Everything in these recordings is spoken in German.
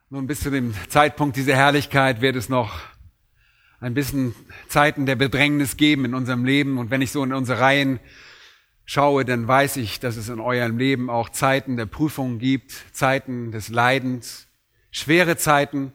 Nun, bis zu dem Zeitpunkt dieser Herrlichkeit wird es noch ein bisschen Zeiten der Bedrängnis geben in unserem Leben. Und wenn ich so in unsere Reihen schaue, dann weiß ich, dass es in eurem Leben auch Zeiten der Prüfung gibt, Zeiten des Leidens, schwere Zeiten.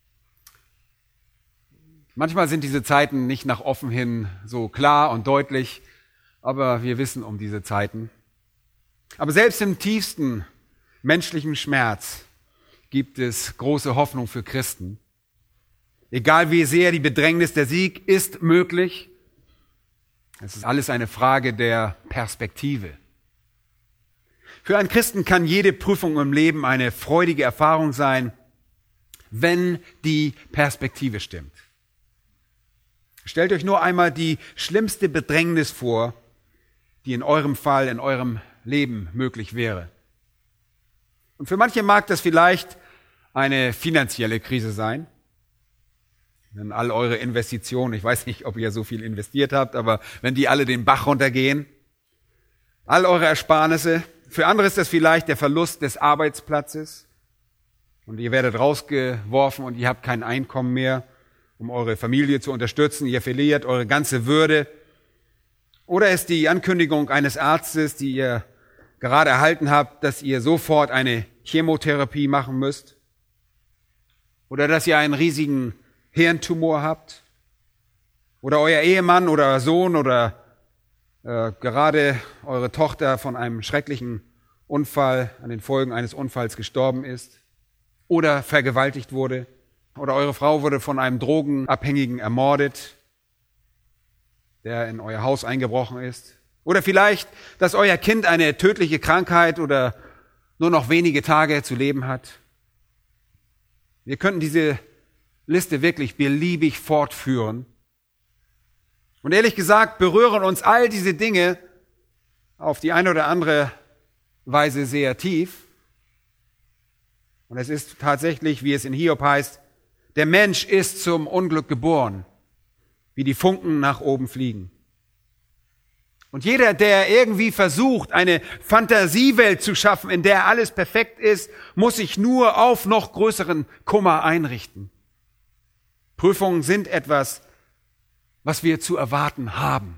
Manchmal sind diese Zeiten nicht nach offen hin so klar und deutlich, aber wir wissen um diese Zeiten. Aber selbst im tiefsten menschlichen Schmerz gibt es große Hoffnung für Christen. Egal wie sehr die Bedrängnis, der Sieg ist möglich. Es ist alles eine Frage der Perspektive. Für einen Christen kann jede Prüfung im Leben eine freudige Erfahrung sein, wenn die Perspektive stimmt. Stellt euch nur einmal die schlimmste Bedrängnis vor, die in eurem Fall, in eurem Leben möglich wäre. Und für manche mag das vielleicht eine finanzielle Krise sein. Wenn all eure Investitionen, ich weiß nicht, ob ihr so viel investiert habt, aber wenn die alle den Bach runtergehen, all eure Ersparnisse. Für andere ist das vielleicht der Verlust des Arbeitsplatzes und ihr werdet rausgeworfen und ihr habt kein Einkommen mehr, um eure Familie zu unterstützen. Ihr verliert eure ganze Würde. Oder ist die Ankündigung eines Arztes, die ihr gerade erhalten habt, dass ihr sofort eine Chemotherapie machen müsst? Oder dass ihr einen riesigen Hirntumor habt? Oder euer Ehemann oder Sohn oder gerade eure Tochter von einem schrecklichen Unfall, an den Folgen eines Unfalls gestorben ist? Oder vergewaltigt wurde? Oder eure Frau wurde von einem Drogenabhängigen ermordet, der in euer Haus eingebrochen ist? Oder vielleicht, dass euer Kind eine tödliche Krankheit oder nur noch wenige Tage zu leben hat? Wir könnten diese Liste wirklich beliebig fortführen. Und ehrlich gesagt berühren uns all diese Dinge auf die eine oder andere Weise sehr tief. Und es ist tatsächlich, wie es in Hiob heißt, der Mensch ist zum Unglück geboren, wie die Funken nach oben fliegen. Und jeder, der irgendwie versucht, eine Fantasiewelt zu schaffen, in der alles perfekt ist, muss sich nur auf noch größeren Kummer einrichten. Prüfungen sind etwas, was wir zu erwarten haben.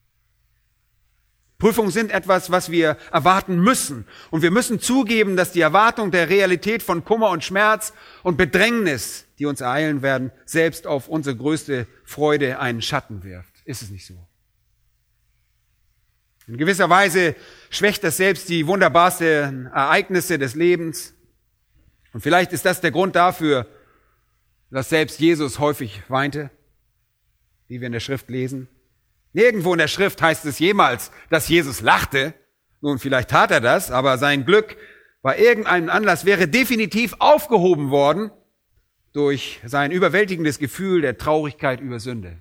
Prüfungen sind etwas, was wir erwarten müssen. Und wir müssen zugeben, dass die Erwartung der Realität von Kummer und Schmerz und Bedrängnis, die uns ereilen werden, selbst auf unsere größte Freude einen Schatten wirft. Ist es nicht so? In gewisser Weise schwächt das selbst die wunderbarsten Ereignisse des Lebens. Und vielleicht ist das der Grund dafür, dass selbst Jesus häufig weinte, wie wir in der Schrift lesen. Nirgendwo in der Schrift heißt es jemals, dass Jesus lachte. Nun, vielleicht tat er das, aber sein Glück bei irgendeinem Anlass wäre definitiv aufgehoben worden durch sein überwältigendes Gefühl der Traurigkeit über Sünde.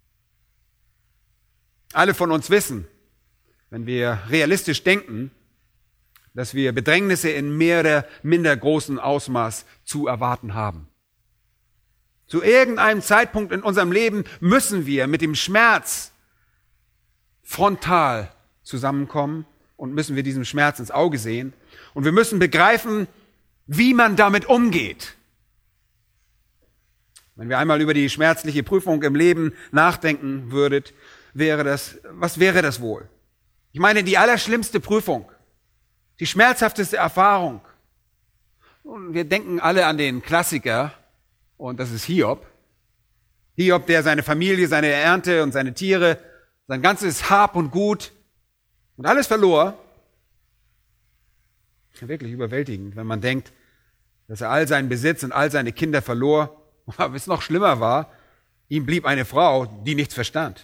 Alle von uns wissen, wenn wir realistisch denken, dass wir Bedrängnisse in mehr oder minder großem Ausmaß zu erwarten haben. Zu irgendeinem Zeitpunkt in unserem Leben müssen wir mit dem Schmerz frontal zusammenkommen und müssen wir diesem Schmerz ins Auge sehen. Und wir müssen begreifen, wie man damit umgeht. Wenn wir einmal über die schmerzliche Prüfung im Leben nachdenken würdet, was wäre das wohl? Ich meine, die allerschlimmste Prüfung, die schmerzhafteste Erfahrung. Und wir denken alle an den Klassiker, und das ist Hiob. Hiob, der seine Familie, seine Ernte und seine Tiere, sein ganzes Hab und Gut und alles verlor. Wirklich überwältigend, wenn man denkt, dass er all seinen Besitz und all seine Kinder verlor. Aber was noch schlimmer war, ihm blieb eine Frau, die nichts verstand.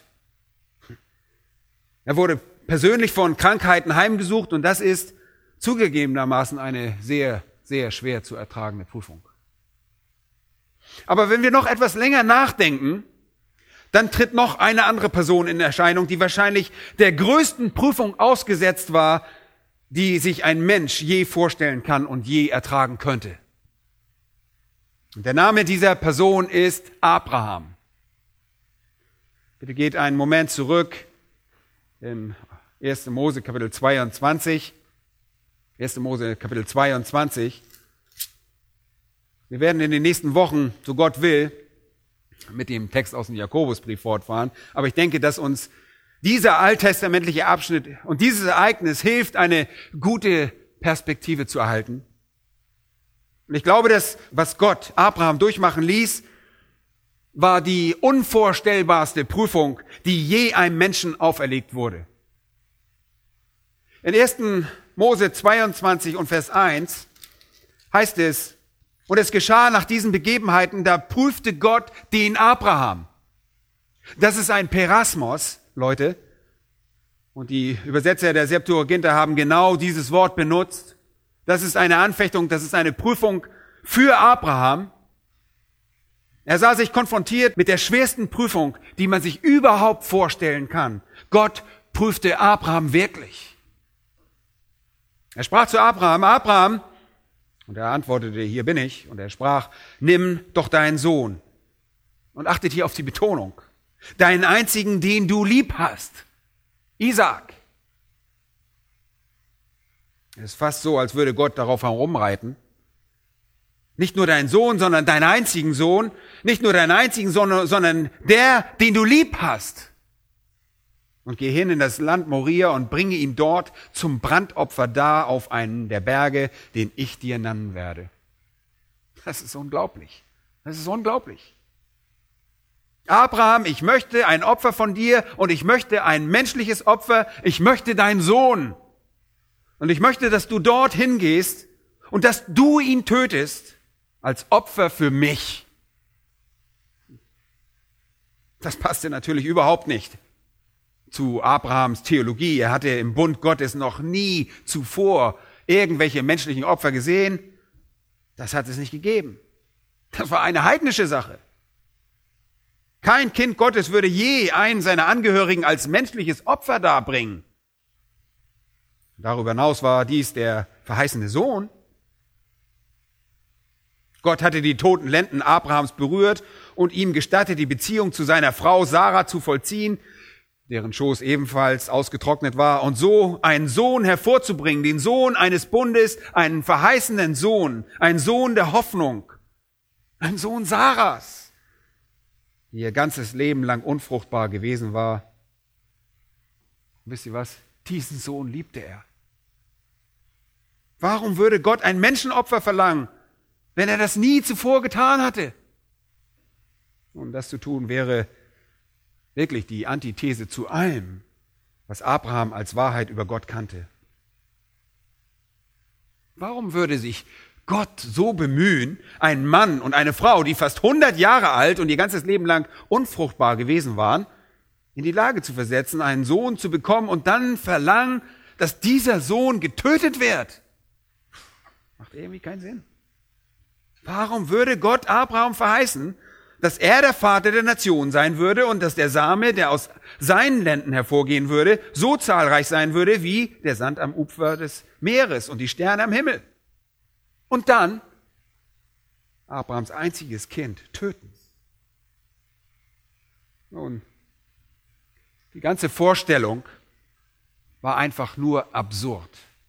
Er wurde persönlich von Krankheiten heimgesucht und das ist zugegebenermaßen eine sehr, sehr schwer zu ertragende Prüfung. Aber wenn wir noch etwas länger nachdenken, dann tritt noch eine andere Person in Erscheinung, die wahrscheinlich der größten Prüfung ausgesetzt war, die sich ein Mensch je vorstellen kann und je ertragen könnte. Und der Name dieser Person ist Abraham. Bitte geht einen Moment zurück in 1. Mose Kapitel 22. 1. Mose Kapitel 22. Wir werden in den nächsten Wochen, so Gott will, mit dem Text aus dem Jakobusbrief fortfahren. Aber ich denke, dass uns dieser alttestamentliche Abschnitt und dieses Ereignis hilft, eine gute Perspektive zu erhalten. Und ich glaube, dass was Gott Abraham durchmachen ließ, war die unvorstellbarste Prüfung, die je einem Menschen auferlegt wurde. In 1. Mose 22 und Vers 1 heißt es, und es geschah nach diesen Begebenheiten, da prüfte Gott den Abraham. Das ist ein Perasmos, Leute. Und die Übersetzer der Septuaginta haben genau dieses Wort benutzt. Das ist eine Anfechtung, das ist eine Prüfung für Abraham. Er sah sich konfrontiert mit der schwersten Prüfung, die man sich überhaupt vorstellen kann. Gott prüfte Abraham wirklich. Er sprach zu Abraham, Abraham, und er antwortete, hier bin ich. Und er sprach, nimm doch deinen Sohn. Und achtet hier auf die Betonung. Deinen einzigen, den du lieb hast. Isaak. Es ist fast so, als würde Gott darauf herumreiten. Nicht nur deinen Sohn, sondern deinen einzigen Sohn. Nicht nur deinen einzigen Sohn, sondern der, den du lieb hast. Und geh hin in das Land Moria und bringe ihn dort zum Brandopfer dar auf einen der Berge, den ich dir nennen werde. Das ist unglaublich. Das ist unglaublich. Abraham, ich möchte ein Opfer von dir und ich möchte ein menschliches Opfer. Ich möchte deinen Sohn. Und ich möchte, dass du dorthin gehst und dass du ihn tötest als Opfer für mich. Das passte natürlich überhaupt nicht zu Abrahams Theologie. Er hatte im Bund Gottes noch nie zuvor irgendwelche menschlichen Opfer gesehen. Das hat es nicht gegeben. Das war eine heidnische Sache. Kein Kind Gottes würde je einen seiner Angehörigen als menschliches Opfer darbringen. Darüber hinaus war dies der verheißene Sohn. Gott hatte die toten Lenden Abrahams berührt und ihm gestattet, die Beziehung zu seiner Frau Sarah zu vollziehen, deren Schoß ebenfalls ausgetrocknet war, und so einen Sohn hervorzubringen, den Sohn eines Bundes, einen verheißenen Sohn, einen Sohn der Hoffnung, einen Sohn Sarahs, die ihr ganzes Leben lang unfruchtbar gewesen war. Und wisst ihr was? Diesen Sohn liebte er. Warum würde Gott ein Menschenopfer verlangen, wenn er das nie zuvor getan hatte? Und das zu tun wäre wirklich die Antithese zu allem, was Abraham als Wahrheit über Gott kannte. Warum würde sich Gott so bemühen, einen Mann und eine Frau, die fast 100 Jahre alt und ihr ganzes Leben lang unfruchtbar gewesen waren, in die Lage zu versetzen, einen Sohn zu bekommen und dann verlangen, dass dieser Sohn getötet wird? Macht irgendwie keinen Sinn. Warum würde Gott Abraham verheißen, dass er der Vater der Nation sein würde und dass der Same, der aus seinen Lenden hervorgehen würde, so zahlreich sein würde wie der Sand am Ufer des Meeres und die Sterne am Himmel? Und dann Abrahams einziges Kind töten. Nun, die ganze Vorstellung war einfach nur absurd.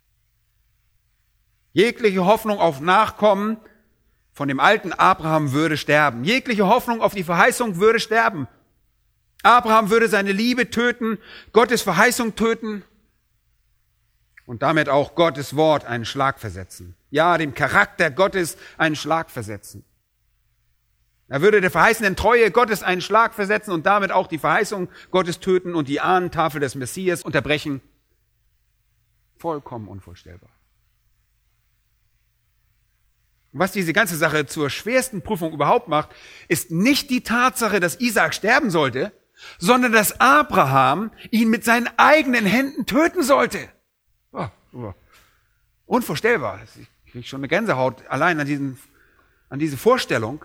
Jegliche Hoffnung auf Nachkommen von dem alten Abraham würde sterben. Jegliche Hoffnung auf die Verheißung würde sterben. Abraham würde seine Liebe töten, Gottes Verheißung töten und damit auch Gottes Wort einen Schlag versetzen. Ja, dem Charakter Gottes einen Schlag versetzen. Er würde der verheißenen Treue Gottes einen Schlag versetzen und damit auch die Verheißung Gottes töten und die Ahnentafel des Messias unterbrechen. Vollkommen unvorstellbar. Was diese ganze Sache zur schwersten Prüfung überhaupt macht, ist nicht die Tatsache, dass Isaak sterben sollte, sondern dass Abraham ihn mit seinen eigenen Händen töten sollte. Unvorstellbar. Ich kriege schon eine Gänsehaut allein an diese Vorstellung.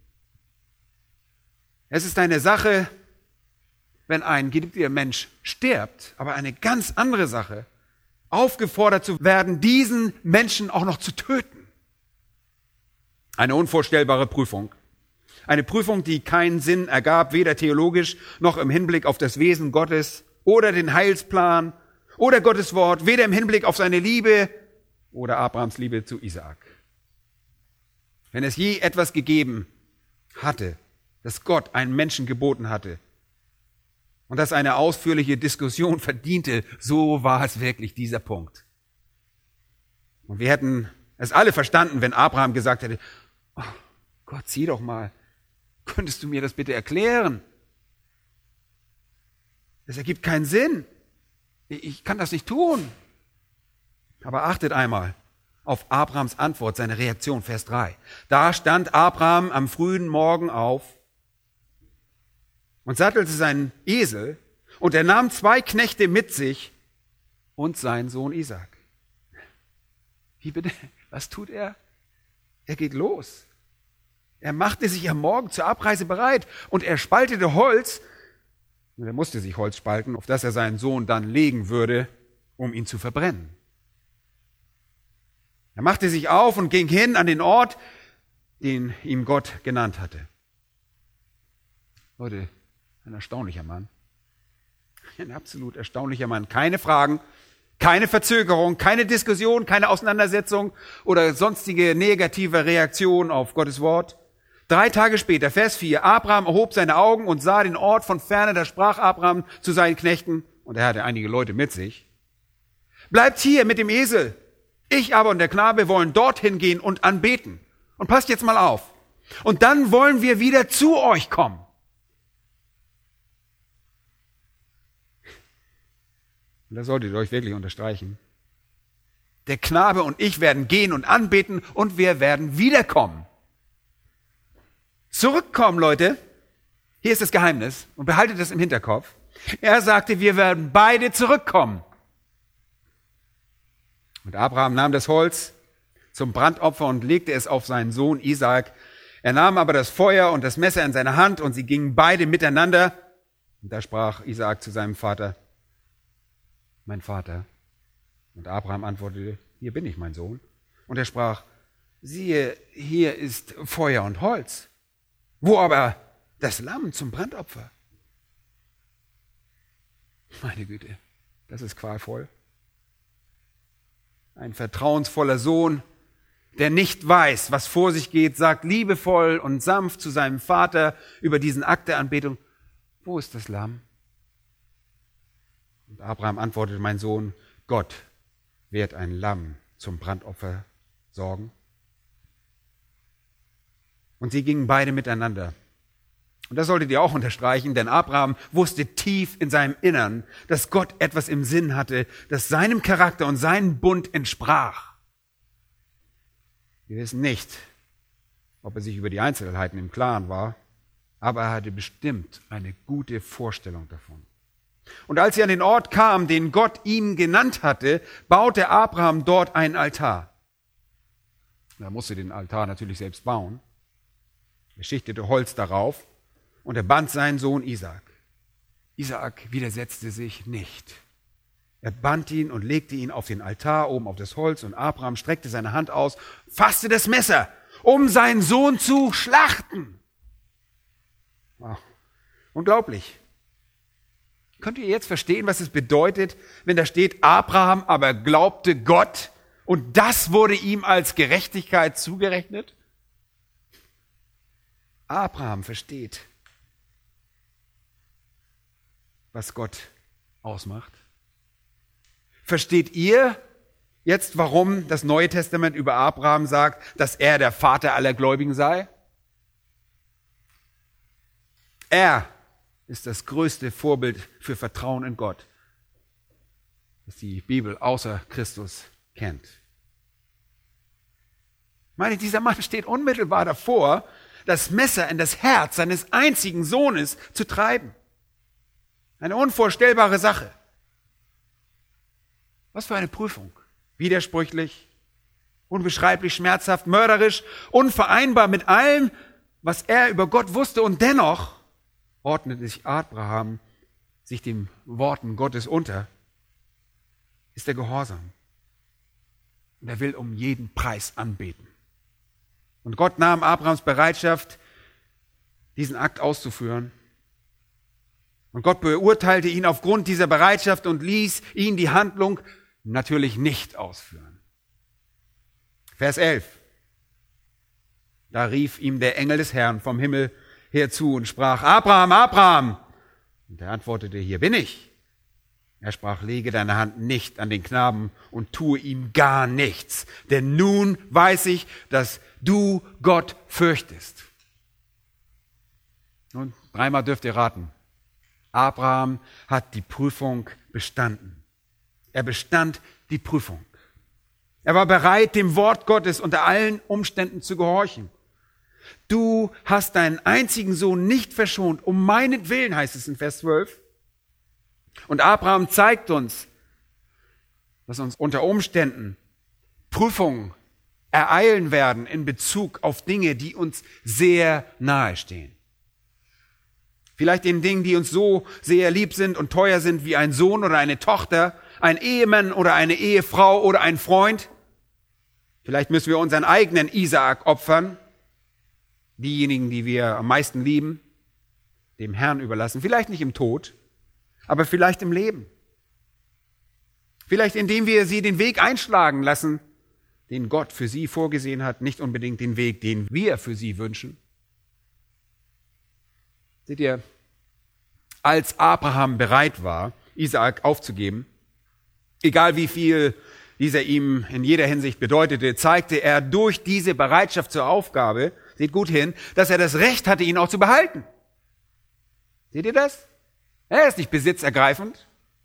Es ist eine Sache, wenn ein geliebter Mensch stirbt, aber eine ganz andere Sache, aufgefordert zu werden, diesen Menschen auch noch zu töten. Eine unvorstellbare Prüfung. Eine Prüfung, die keinen Sinn ergab, weder theologisch noch im Hinblick auf das Wesen Gottes oder den Heilsplan oder Gottes Wort, weder im Hinblick auf seine Liebe oder Abrahams Liebe zu Isaak. wenn es je etwas gegeben hatte, das Gott einem Menschen geboten hatte und das eine ausführliche Diskussion verdiente, so war es wirklich dieser Punkt. Und wir hätten es alle verstanden, wenn Abraham gesagt hätte, oh Gott, sieh doch mal, könntest du mir das bitte erklären? Das ergibt keinen Sinn. Ich kann das nicht tun. Aber achtet einmal auf Abrahams Antwort, seine Reaktion, Vers 3. Da stand Abraham am frühen Morgen auf und sattelte seinen Esel und er nahm 2 Knechte mit sich und seinen Sohn Isaak. Wie bitte? Was tut er? Er geht los. Er machte sich am Morgen zur Abreise bereit und er spaltete Holz. Und er musste sich Holz spalten, auf das er seinen Sohn dann legen würde, um ihn zu verbrennen. Er machte sich auf und ging hin an den Ort, den ihm Gott genannt hatte. Leute, ein erstaunlicher Mann. Ein absolut erstaunlicher Mann. Keine Fragen, keine Verzögerung, keine Diskussion, keine Auseinandersetzung oder sonstige negative Reaktion auf Gottes Wort. 3 Tage später, Vers 4, Abraham erhob seine Augen und sah den Ort von ferne, da sprach Abraham zu seinen Knechten, und er hatte einige Leute mit sich, bleibt hier mit dem Esel. Ich aber und der Knabe wollen dorthin gehen und anbeten. Und passt jetzt mal auf. Und dann wollen wir wieder zu euch kommen. Und das solltet ihr euch wirklich unterstreichen. Der Knabe und ich werden gehen und anbeten und wir werden wiederkommen. Zurückkommen, Leute. Hier ist das Geheimnis und behaltet das im Hinterkopf. Er sagte, wir werden beide zurückkommen. Und Abraham nahm das Holz zum Brandopfer und legte es auf seinen Sohn Isaak. Er nahm aber das Feuer und das Messer in seine Hand und sie gingen beide miteinander. Und da sprach Isaak zu seinem Vater, mein Vater. Und Abraham antwortete, hier bin ich, mein Sohn. Und er sprach, siehe, hier ist Feuer und Holz. Wo aber das Lamm zum Brandopfer? Meine Güte, das ist qualvoll. Ein vertrauensvoller Sohn, der nicht weiß, was vor sich geht, sagt liebevoll und sanft zu seinem Vater über diesen Akt der Anbetung, wo ist das Lamm? Und Abraham antwortete, mein Sohn, Gott wird ein Lamm zum Brandopfer sorgen. Und sie gingen beide miteinander. Und das solltet ihr auch unterstreichen, denn Abraham wusste tief in seinem Innern, dass Gott etwas im Sinn hatte, das seinem Charakter und seinem Bund entsprach. Wir wissen nicht, ob er sich über die Einzelheiten im Klaren war, aber er hatte bestimmt eine gute Vorstellung davon. Und als sie an den Ort kam, den Gott ihm genannt hatte, baute Abraham dort einen Altar. Er musste den Altar natürlich selbst bauen. Er schichtete Holz darauf und er band seinen Sohn Isaak. Isaak widersetzte sich nicht. Er band ihn und legte ihn auf den Altar oben auf das Holz und Abraham streckte seine Hand aus, fasste das Messer, um seinen Sohn zu schlachten. Wow. Unglaublich. Könnt ihr jetzt verstehen, was es bedeutet, wenn da steht, Abraham aber glaubte Gott und das wurde ihm als Gerechtigkeit zugerechnet? Abraham versteht, was Gott ausmacht. Versteht ihr jetzt, warum das Neue Testament über Abraham sagt, dass er der Vater aller Gläubigen sei? Er ist das größte Vorbild für Vertrauen in Gott, das die Bibel außer Christus kennt. Ich meine, dieser Mann steht unmittelbar davor, das Messer in das Herz seines einzigen Sohnes zu treiben. Eine unvorstellbare Sache. Was für eine Prüfung. Widersprüchlich, unbeschreiblich schmerzhaft, mörderisch, unvereinbar mit allem, was er über Gott wusste. Und dennoch ordnete sich Abraham sich den Worten Gottes unter. Ist er gehorsam. Und er will um jeden Preis anbeten. Und Gott nahm Abrahams Bereitschaft, diesen Akt auszuführen. Und Gott beurteilte ihn aufgrund dieser Bereitschaft und ließ ihn die Handlung natürlich nicht ausführen. Vers 11. Da rief ihm der Engel des Herrn vom Himmel her zu und sprach, Abraham, Abraham! Und er antwortete, hier bin ich. Er sprach, lege deine Hand nicht an den Knaben und tue ihm gar nichts, denn nun weiß ich, dass du Gott fürchtest. Nun, dreimal dürft ihr raten. Abraham hat die Prüfung bestanden. Er bestand die Prüfung. Er war bereit, dem Wort Gottes unter allen Umständen zu gehorchen. Du hast deinen einzigen Sohn nicht verschont, um meinetwillen, heißt es in Vers 12. Und Abraham zeigt uns, dass uns unter Umständen Prüfungen ereilen werden in Bezug auf Dinge, die uns sehr nahe stehen. Vielleicht in Dingen, die uns so sehr lieb sind und teuer sind wie ein Sohn oder eine Tochter, ein Ehemann oder eine Ehefrau oder ein Freund. Vielleicht müssen wir unseren eigenen Isaak opfern, diejenigen, die wir am meisten lieben, dem Herrn überlassen. Vielleicht nicht im Tod, aber vielleicht im Leben. Vielleicht indem wir sie den Weg einschlagen lassen, den Gott für sie vorgesehen hat, nicht unbedingt den Weg, den wir für sie wünschen. Seht ihr, als Abraham bereit war, Isaak aufzugeben, egal wie viel dieser ihm in jeder Hinsicht bedeutete, zeigte er durch diese Bereitschaft zur Aufgabe, seht gut hin, dass er das Recht hatte, ihn auch zu behalten. Seht ihr das? Er ist nicht besitzergreifend.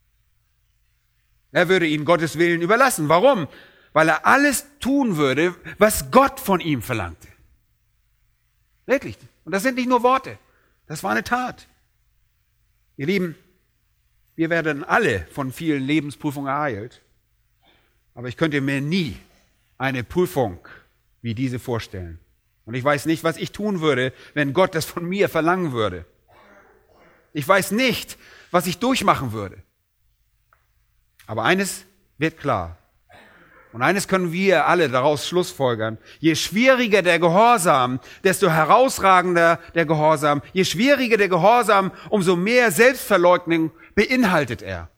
Er würde ihn Gottes Willen überlassen. Warum? Weil er alles tun würde, was Gott von ihm verlangte. Wirklich. Und das sind nicht nur Worte. Das war eine Tat. Ihr Lieben, wir werden alle von vielen Lebensprüfungen ereilt. Aber ich könnte mir nie eine Prüfung wie diese vorstellen. Und ich weiß nicht, was ich tun würde, wenn Gott das von mir verlangen würde. Ich weiß nicht, was ich durchmachen würde. Aber eines wird klar. Und eines können wir alle daraus schlussfolgern. Je schwieriger der Gehorsam, desto herausragender der Gehorsam. Je schwieriger der Gehorsam, umso mehr Selbstverleugnung beinhaltet er.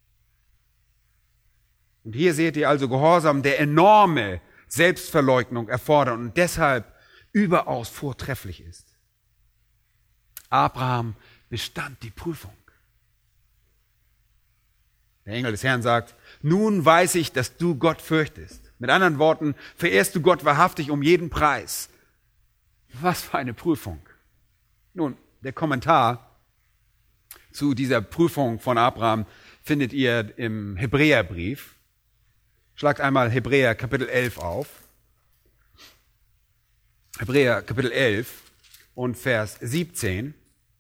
Und hier seht ihr also Gehorsam, der enorme Selbstverleugnung erfordert und deshalb überaus vortrefflich ist. Abraham bestand die Prüfung. Der Engel des Herrn sagt, nun weiß ich, dass du Gott fürchtest. Mit anderen Worten, verehrst du Gott wahrhaftig um jeden Preis. Was für eine Prüfung. Nun, der Kommentar zu dieser Prüfung von Abraham findet ihr im Hebräerbrief. Schlagt einmal Hebräer Kapitel 11 auf. Hebräer Kapitel 11 und Vers 17.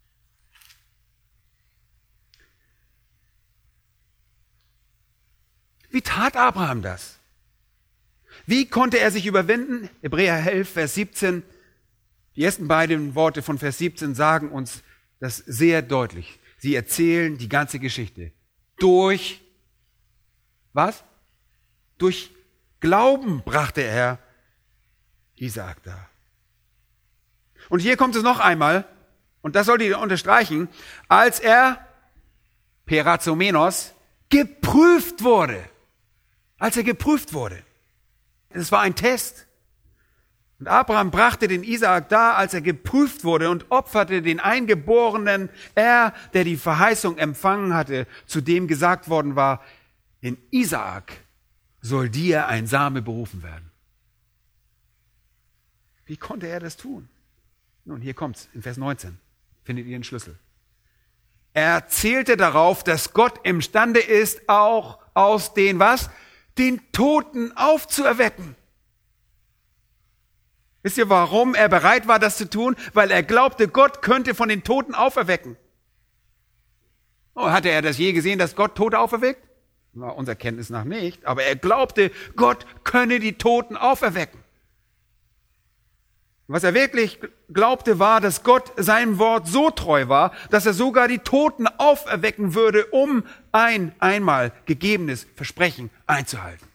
Wie tat Abraham das? Wie konnte er sich überwinden? Hebräer 11, Vers 17. Die ersten beiden Worte von Vers 17 sagen uns das sehr deutlich. Sie erzählen die ganze Geschichte. Durch, was? Durch Glauben brachte er Isaak dar. Und hier kommt es noch einmal, und das sollt ihr unterstreichen, als er, Perazomenos, geprüft wurde. Als er geprüft wurde. Es war ein Test. Und Abraham brachte den Isaak dar, als er geprüft wurde und opferte den Eingeborenen, er, der die Verheißung empfangen hatte, zu dem gesagt worden war, in Isaak soll dir ein Same berufen werden. Wie konnte er das tun? Nun, hier kommt's, in Vers 19, findet ihr den Schlüssel. Er zählte darauf, dass Gott imstande ist, auch aus den, was? Den Toten aufzuerwecken. Wisst ihr, warum er bereit war, das zu tun? Weil er glaubte, Gott könnte von den Toten auferwecken. Oh, hatte er das je gesehen, dass Gott Tote auferweckt? Na, unserer Kenntnis nach nicht. Aber er glaubte, Gott könne die Toten auferwecken. Was er wirklich glaubte, war, dass Gott seinem Wort so treu war, dass er sogar die Toten auferwecken würde, um ein einmal gegebenes Versprechen einzuhalten.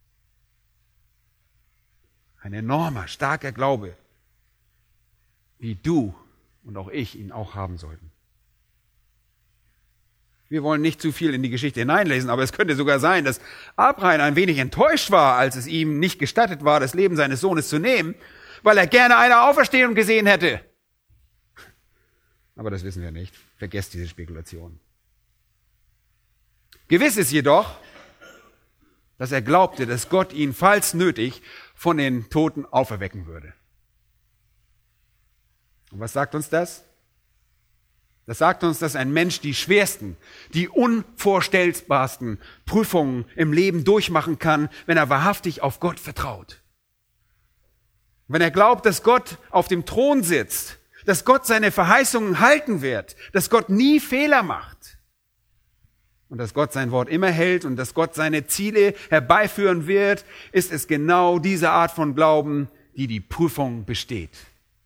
Ein enormer, starker Glaube, wie du und auch ich ihn auch haben sollten. Wir wollen nicht zu viel in die Geschichte hineinlesen, aber es könnte sogar sein, dass Abraham ein wenig enttäuscht war, als es ihm nicht gestattet war, das Leben seines Sohnes zu nehmen, weil er gerne eine Auferstehung gesehen hätte. Aber das wissen wir nicht. Vergesst diese Spekulation. Gewiss ist jedoch, dass er glaubte, dass Gott ihn, falls nötig, von den Toten auferwecken würde. Und was sagt uns das? Das sagt uns, dass ein Mensch die schwersten, die unvorstellbarsten Prüfungen im Leben durchmachen kann, wenn er wahrhaftig auf Gott vertraut. Wenn er glaubt, dass Gott auf dem Thron sitzt, dass Gott seine Verheißungen halten wird, dass Gott nie Fehler macht und dass Gott sein Wort immer hält und dass Gott seine Ziele herbeiführen wird, ist es genau diese Art von Glauben, die die Prüfung besteht.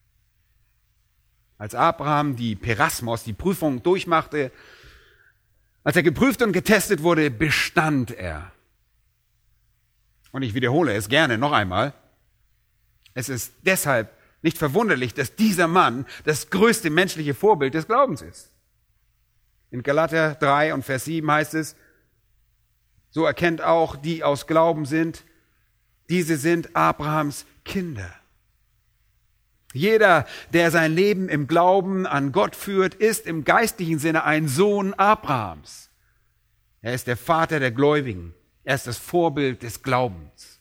Als Abraham die Perasmos, die Prüfung durchmachte, als er geprüft und getestet wurde, bestand er. Und ich wiederhole es gerne noch einmal. Es ist deshalb nicht verwunderlich, dass dieser Mann das größte menschliche Vorbild des Glaubens ist. In Galater 3 und Vers 7 heißt es, so erkennt auch, die aus Glauben sind, diese sind Abrahams Kinder. Jeder, der sein Leben im Glauben an Gott führt, ist im geistlichen Sinne ein Sohn Abrahams. Er ist der Vater der Gläubigen. Er ist das Vorbild des Glaubens.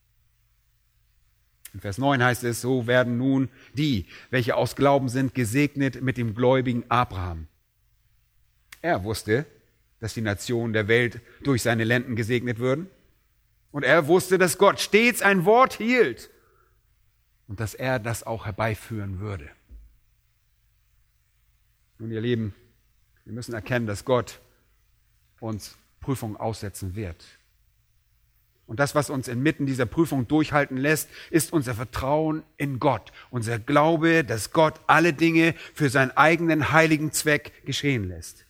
In Vers 9 heißt es, so werden nun die, welche aus Glauben sind, gesegnet mit dem gläubigen Abraham. Er wusste, dass die Nationen der Welt durch seine Lenden gesegnet würden. Und er wusste, dass Gott stets ein Wort hielt und dass er das auch herbeiführen würde. Nun, ihr Lieben, wir müssen erkennen, dass Gott uns Prüfungen aussetzen wird. Und das, was uns inmitten dieser Prüfung durchhalten lässt, ist unser Vertrauen in Gott. Unser Glaube, dass Gott alle Dinge für seinen eigenen heiligen Zweck geschehen lässt.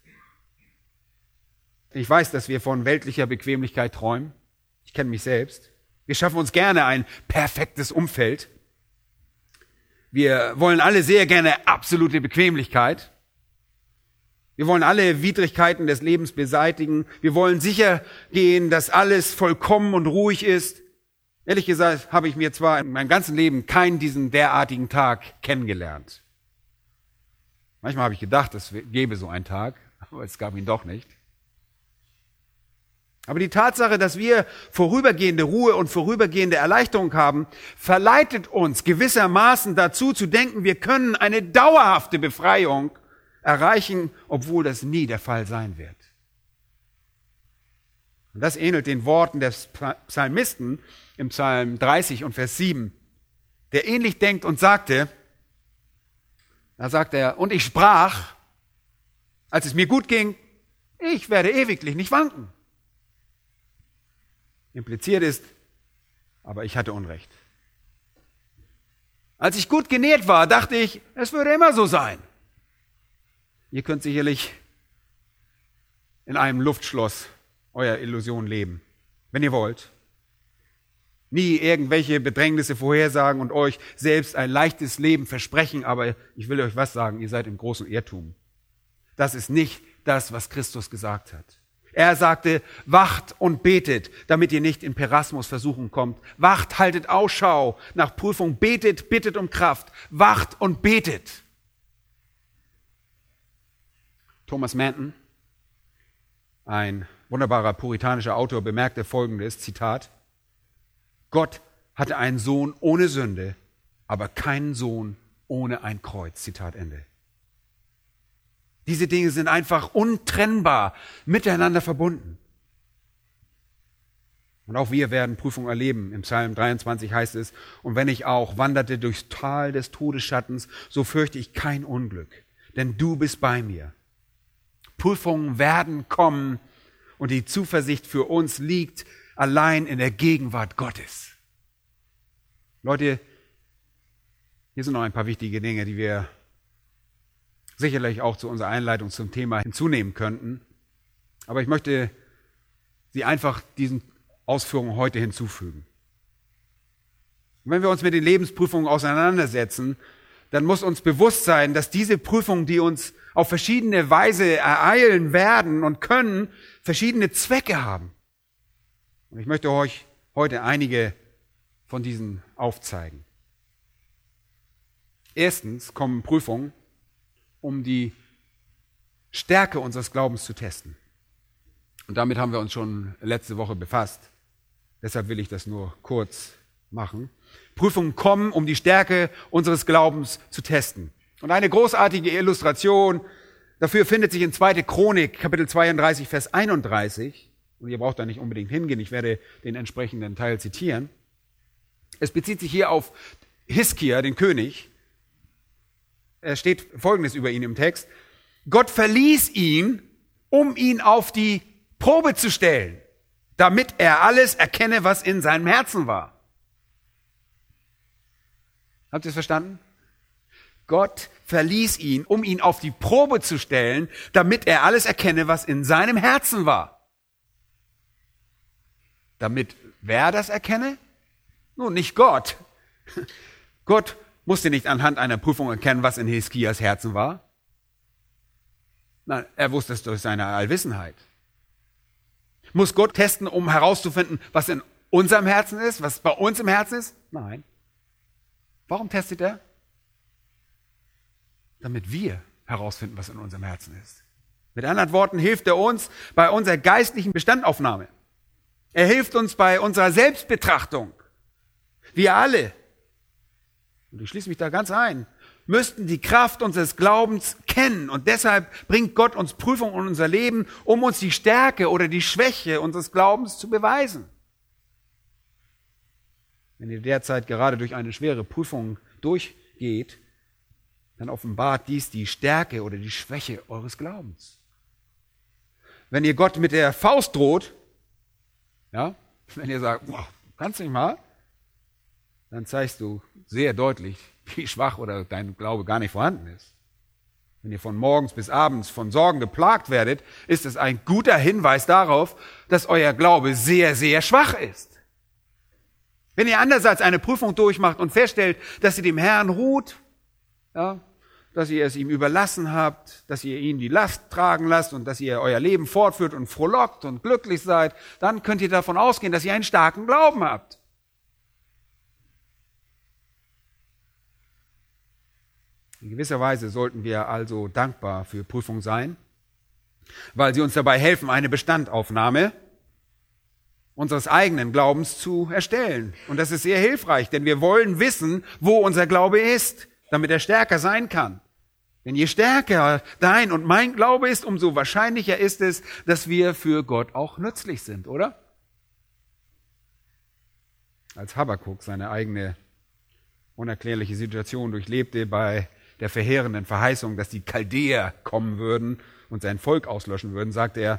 Ich weiß, dass wir von weltlicher Bequemlichkeit träumen. Ich kenne mich selbst. Wir schaffen uns gerne ein perfektes Umfeld. Wir wollen alle sehr gerne absolute Bequemlichkeit. Wir wollen alle Widrigkeiten des Lebens beseitigen. Wir wollen sicher gehen, dass alles vollkommen und ruhig ist. Ehrlich gesagt habe ich mir zwar in meinem ganzen Leben keinen diesen derartigen Tag kennengelernt. Manchmal habe ich gedacht, es gäbe so einen Tag, aber es gab ihn doch nicht. Aber die Tatsache, dass wir vorübergehende Ruhe und vorübergehende Erleichterung haben, verleitet uns gewissermaßen dazu zu denken, wir können eine dauerhafte Befreiung erreichen, obwohl das nie der Fall sein wird. Und das ähnelt den Worten des Psalmisten im Psalm 30 und Vers 7, der ähnlich denkt und sagte, da sagt er, und ich sprach, als es mir gut ging, ich werde ewiglich nicht wanken. Impliziert ist, aber ich hatte Unrecht. Als ich gut genährt war, dachte ich, es würde immer so sein. Ihr könnt sicherlich in einem Luftschloss eurer Illusion leben, wenn ihr wollt. Nie irgendwelche Bedrängnisse vorhersagen und euch selbst ein leichtes Leben versprechen, aber ich will euch was sagen, ihr seid im großen Irrtum. Das ist nicht das, was Christus gesagt hat. Er sagte, wacht und betet, damit ihr nicht in Perasmus-Versuchung kommt. Wacht, haltet Ausschau nach Prüfung, betet, bittet um Kraft. Wacht und betet. Thomas Manton, ein wunderbarer puritanischer Autor, bemerkte folgendes, Zitat, Gott hatte einen Sohn ohne Sünde, aber keinen Sohn ohne ein Kreuz. Zitat Ende. Diese Dinge sind einfach untrennbar miteinander verbunden. Und auch wir werden Prüfung erleben. Im Psalm 23 heißt es, und wenn ich auch wanderte durchs Tal des Todesschattens, so fürchte ich kein Unglück, denn du bist bei mir. Prüfungen werden kommen und die Zuversicht für uns liegt allein in der Gegenwart Gottes. Leute, hier sind noch ein paar wichtige Dinge, die wir sicherlich auch zu unserer Einleitung zum Thema hinzunehmen könnten. Aber ich möchte sie einfach diesen Ausführungen heute hinzufügen. Und wenn wir uns mit den Lebensprüfungen auseinandersetzen, dann muss uns bewusst sein, dass diese Prüfungen, die uns auf verschiedene Weise ereilen werden und können, verschiedene Zwecke haben. Und ich möchte euch heute einige von diesen aufzeigen. Erstens kommen Prüfungen, um die Stärke unseres Glaubens zu testen. Und damit haben wir uns schon letzte Woche befasst. Deshalb will ich das nur kurz machen. Prüfungen kommen, um die Stärke unseres Glaubens zu testen. Und eine großartige Illustration dafür findet sich in 2. Chronik, Kapitel 32, Vers 31. Und ihr braucht da nicht unbedingt hingehen, ich werde den entsprechenden Teil zitieren. Es bezieht sich hier auf Hiskia, den König. Es steht Folgendes über ihn im Text. Gott verließ ihn, um ihn auf die Probe zu stellen, damit er alles erkenne, was in seinem Herzen war. Habt ihr es verstanden? Gott verließ ihn, um ihn auf die Probe zu stellen, damit er alles erkenne, was in seinem Herzen war. Damit wer das erkenne? Nun, nicht Gott. Gott musste nicht anhand einer Prüfung erkennen, was in Hiskias Herzen war. Nein, er wusste es durch seine Allwissenheit. Muss Gott testen, um herauszufinden, was in unserem Herzen ist, was bei uns im Herzen ist? Nein. Warum testet er? Damit wir herausfinden, was in unserem Herzen ist. Mit anderen Worten hilft er uns bei unserer geistlichen Bestandaufnahme. Er hilft uns bei unserer Selbstbetrachtung. Wir alle, und ich schließe mich da ganz ein, müssten die Kraft unseres Glaubens kennen. Und deshalb bringt Gott uns Prüfungen in unser Leben, um uns die Stärke oder die Schwäche unseres Glaubens zu beweisen. Wenn ihr derzeit gerade durch eine schwere Prüfung durchgeht, dann offenbart dies die Stärke oder die Schwäche eures Glaubens. Wenn ihr Gott mit der Faust droht, ja, wenn ihr sagt, boah, kannst du nicht mal, dann zeigst du sehr deutlich, wie schwach oder dein Glaube gar nicht vorhanden ist. Wenn ihr von morgens bis abends von Sorgen geplagt werdet, ist es ein guter Hinweis darauf, dass euer Glaube sehr, sehr schwach ist. Wenn ihr andererseits eine Prüfung durchmacht und feststellt, dass ihr dem Herrn ruht, ja, dass ihr es ihm überlassen habt, dass ihr ihn die Last tragen lasst und dass ihr euer Leben fortführt und frohlockt und glücklich seid, dann könnt ihr davon ausgehen, dass ihr einen starken Glauben habt. In gewisser Weise sollten wir also dankbar für Prüfungen sein, weil sie uns dabei helfen, eine Bestandaufnahme unseres eigenen Glaubens zu erstellen. Und das ist sehr hilfreich, denn wir wollen wissen, wo unser Glaube ist, damit er stärker sein kann. Denn je stärker dein und mein Glaube ist, umso wahrscheinlicher ist es, dass wir für Gott auch nützlich sind, oder? Als Habakuk seine eigene unerklärliche Situation durchlebte bei der verheerenden Verheißung, dass die Chaldäer kommen würden und sein Volk auslöschen würden, sagte er,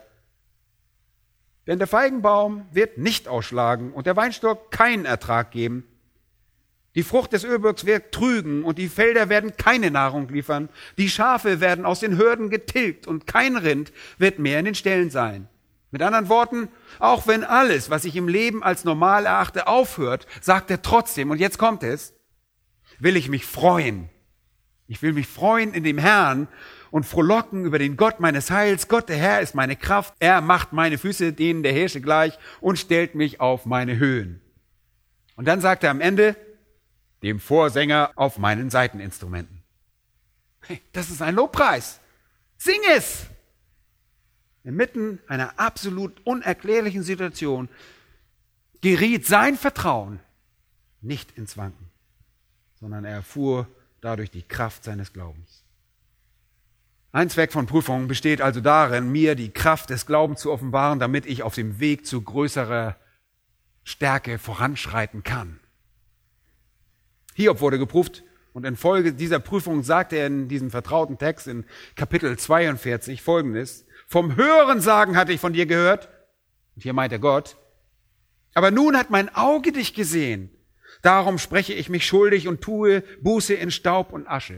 denn der Feigenbaum wird nicht ausschlagen und der Weinstock keinen Ertrag geben. Die Frucht des Ölbergs wird trügen und die Felder werden keine Nahrung liefern. Die Schafe werden aus den Hürden getilgt und kein Rind wird mehr in den Ställen sein. Mit anderen Worten, auch wenn alles, was ich im Leben als normal erachte, aufhört, sagt er trotzdem, und jetzt kommt es, will ich mich freuen. Ich will mich freuen in dem Herrn und frohlocken über den Gott meines Heils. Gott, der Herr, ist meine Kraft. Er macht meine Füße denen der Hirsche gleich und stellt mich auf meine Höhen. Und dann sagt er am Ende, dem Vorsänger auf meinen Saiteninstrumenten. Hey, das ist ein Lobpreis. Sing es! Inmitten einer absolut unerklärlichen Situation geriet sein Vertrauen nicht ins Wanken, sondern er erfuhr dadurch die Kraft seines Glaubens. Ein Zweck von Prüfungen besteht also darin, mir die Kraft des Glaubens zu offenbaren, damit ich auf dem Weg zu größerer Stärke voranschreiten kann. Hiob wurde geprüft und infolge dieser Prüfung sagte er in diesem vertrauten Text in Kapitel 42 Folgendes: Vom Hörensagen hatte ich von dir gehört, und hier meint er Gott, aber nun hat mein Auge dich gesehen. Darum spreche ich mich schuldig und tue Buße in Staub und Asche.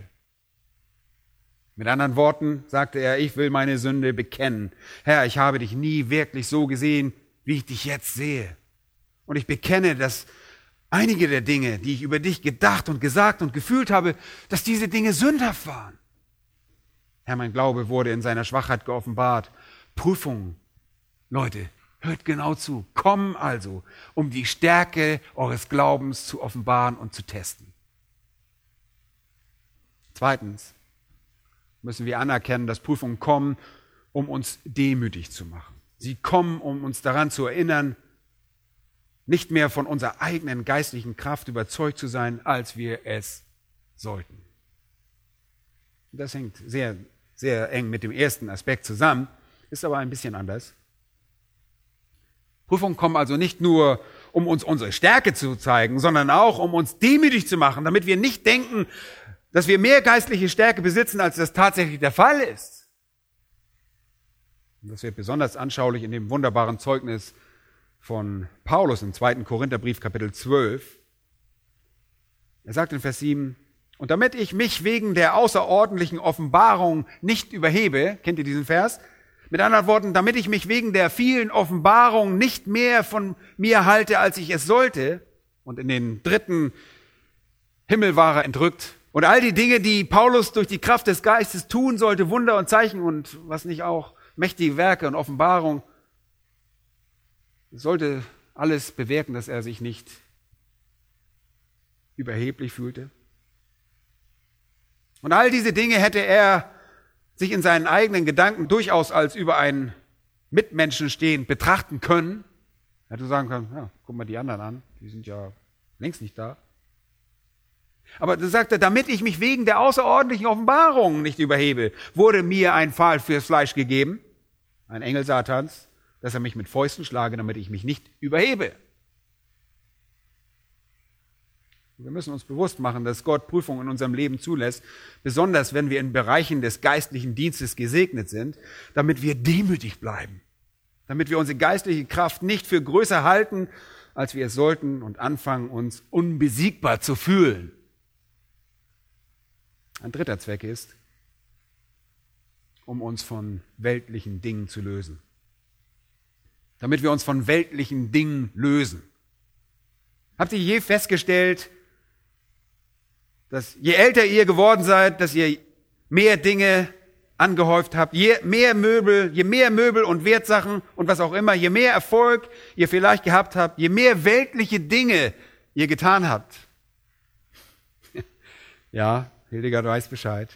Mit anderen Worten sagte er, ich will meine Sünde bekennen. Herr, ich habe dich nie wirklich so gesehen, wie ich dich jetzt sehe. Und ich bekenne, dass einige der Dinge, die ich über dich gedacht und gesagt und gefühlt habe, dass diese Dinge sündhaft waren. Herr, mein Glaube wurde in seiner Schwachheit geoffenbart. Prüfungen, Leute, hört genau zu. Kommen also, um die Stärke eures Glaubens zu offenbaren und zu testen. Zweitens müssen wir anerkennen, dass Prüfungen kommen, um uns demütig zu machen. Sie kommen, um uns daran zu erinnern, nicht mehr von unserer eigenen geistlichen Kraft überzeugt zu sein, als wir es sollten. Das hängt sehr, sehr eng mit dem ersten Aspekt zusammen, ist aber ein bisschen anders. Prüfungen kommen also nicht nur, um uns unsere Stärke zu zeigen, sondern auch, um uns demütig zu machen, damit wir nicht denken, dass wir mehr geistliche Stärke besitzen, als das tatsächlich der Fall ist. Und das wird besonders anschaulich in dem wunderbaren Zeugnis von Paulus im 2. Korintherbrief, Kapitel 12. Er sagt in Vers 7, und damit ich mich wegen der außerordentlichen Offenbarung nicht überhebe, kennt ihr diesen Vers? Mit anderen Worten, damit ich mich wegen der vielen Offenbarungen nicht mehr von mir halte, als ich es sollte, und in den 3. Himmel war er entrückt, und all die Dinge, die Paulus durch die Kraft des Geistes tun sollte, Wunder und Zeichen und was nicht auch, mächtige Werke und Offenbarung, sollte alles bewirken, dass er sich nicht überheblich fühlte. Und all diese Dinge hätte er sich in seinen eigenen Gedanken durchaus als über einen Mitmenschen stehend betrachten können. Er hätte sagen können, ja, guck mal die anderen an, die sind ja längst nicht da. Aber da sagt er, damit ich mich wegen der außerordentlichen Offenbarung nicht überhebe, wurde mir ein Pfahl fürs Fleisch gegeben, ein Engel Satans, dass er mich mit Fäusten schlage, damit ich mich nicht überhebe. Wir müssen uns bewusst machen, dass Gott Prüfungen in unserem Leben zulässt, besonders wenn wir in Bereichen des geistlichen Dienstes gesegnet sind, damit wir demütig bleiben, damit wir unsere geistliche Kraft nicht für größer halten, als wir es sollten und anfangen, uns unbesiegbar zu fühlen. Ein dritter Zweck ist, um uns von weltlichen Dingen zu lösen. Damit wir uns von weltlichen Dingen lösen. Habt ihr je festgestellt, dass je älter ihr geworden seid, dass ihr mehr Dinge angehäuft habt, je mehr Möbel und Wertsachen und was auch immer, je mehr Erfolg ihr vielleicht gehabt habt, je mehr weltliche Dinge ihr getan habt? Ja, Hildegard weiß Bescheid.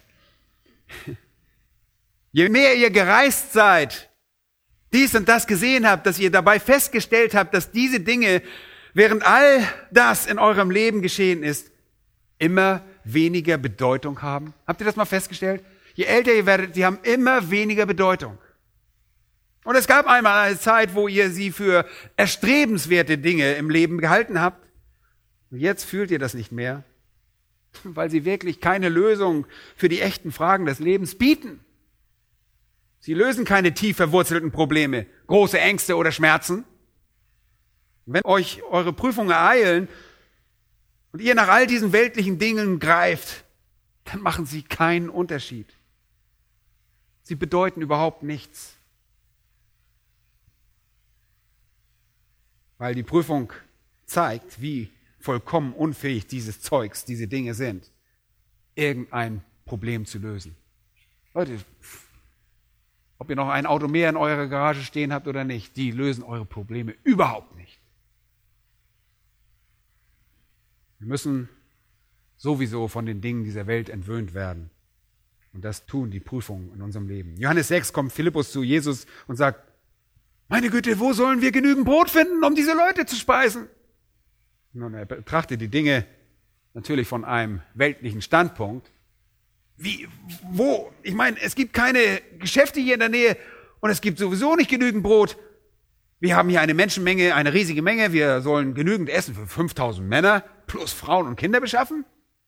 Je mehr ihr gereist seid, dies und das gesehen habt, dass ihr dabei festgestellt habt, dass diese Dinge, während all das in eurem Leben geschehen ist, immer weniger Bedeutung haben. Habt ihr das mal festgestellt? Je älter ihr werdet, die haben immer weniger Bedeutung. Und es gab einmal eine Zeit, wo ihr sie für erstrebenswerte Dinge im Leben gehalten habt. Und jetzt fühlt ihr das nicht mehr, weil sie wirklich keine Lösung für die echten Fragen des Lebens bieten. Sie lösen keine tief verwurzelten Probleme, große Ängste oder Schmerzen. Wenn euch eure Prüfungen ereilen und ihr nach all diesen weltlichen Dingen greift, dann machen sie keinen Unterschied. Sie bedeuten überhaupt nichts. Weil die Prüfung zeigt, wie vollkommen unfähig diese Dinge sind, irgendein Problem zu lösen. Leute, ob ihr noch ein Auto mehr in eurer Garage stehen habt oder nicht, die lösen eure Probleme überhaupt nicht. Wir müssen sowieso von den Dingen dieser Welt entwöhnt werden. Und das tun die Prüfungen in unserem Leben. Johannes 6 kommt Philippus zu Jesus und sagt, meine Güte, wo sollen wir genügend Brot finden, um diese Leute zu speisen? Nun, er betrachtet die Dinge natürlich von einem weltlichen Standpunkt. Wie, wo? Ich meine, es gibt keine Geschäfte hier in der Nähe und es gibt sowieso nicht genügend Brot. Wir haben hier eine Menschenmenge, eine riesige Menge. Wir sollen genügend Essen für 5000 Männer plus Frauen und Kinder beschaffen.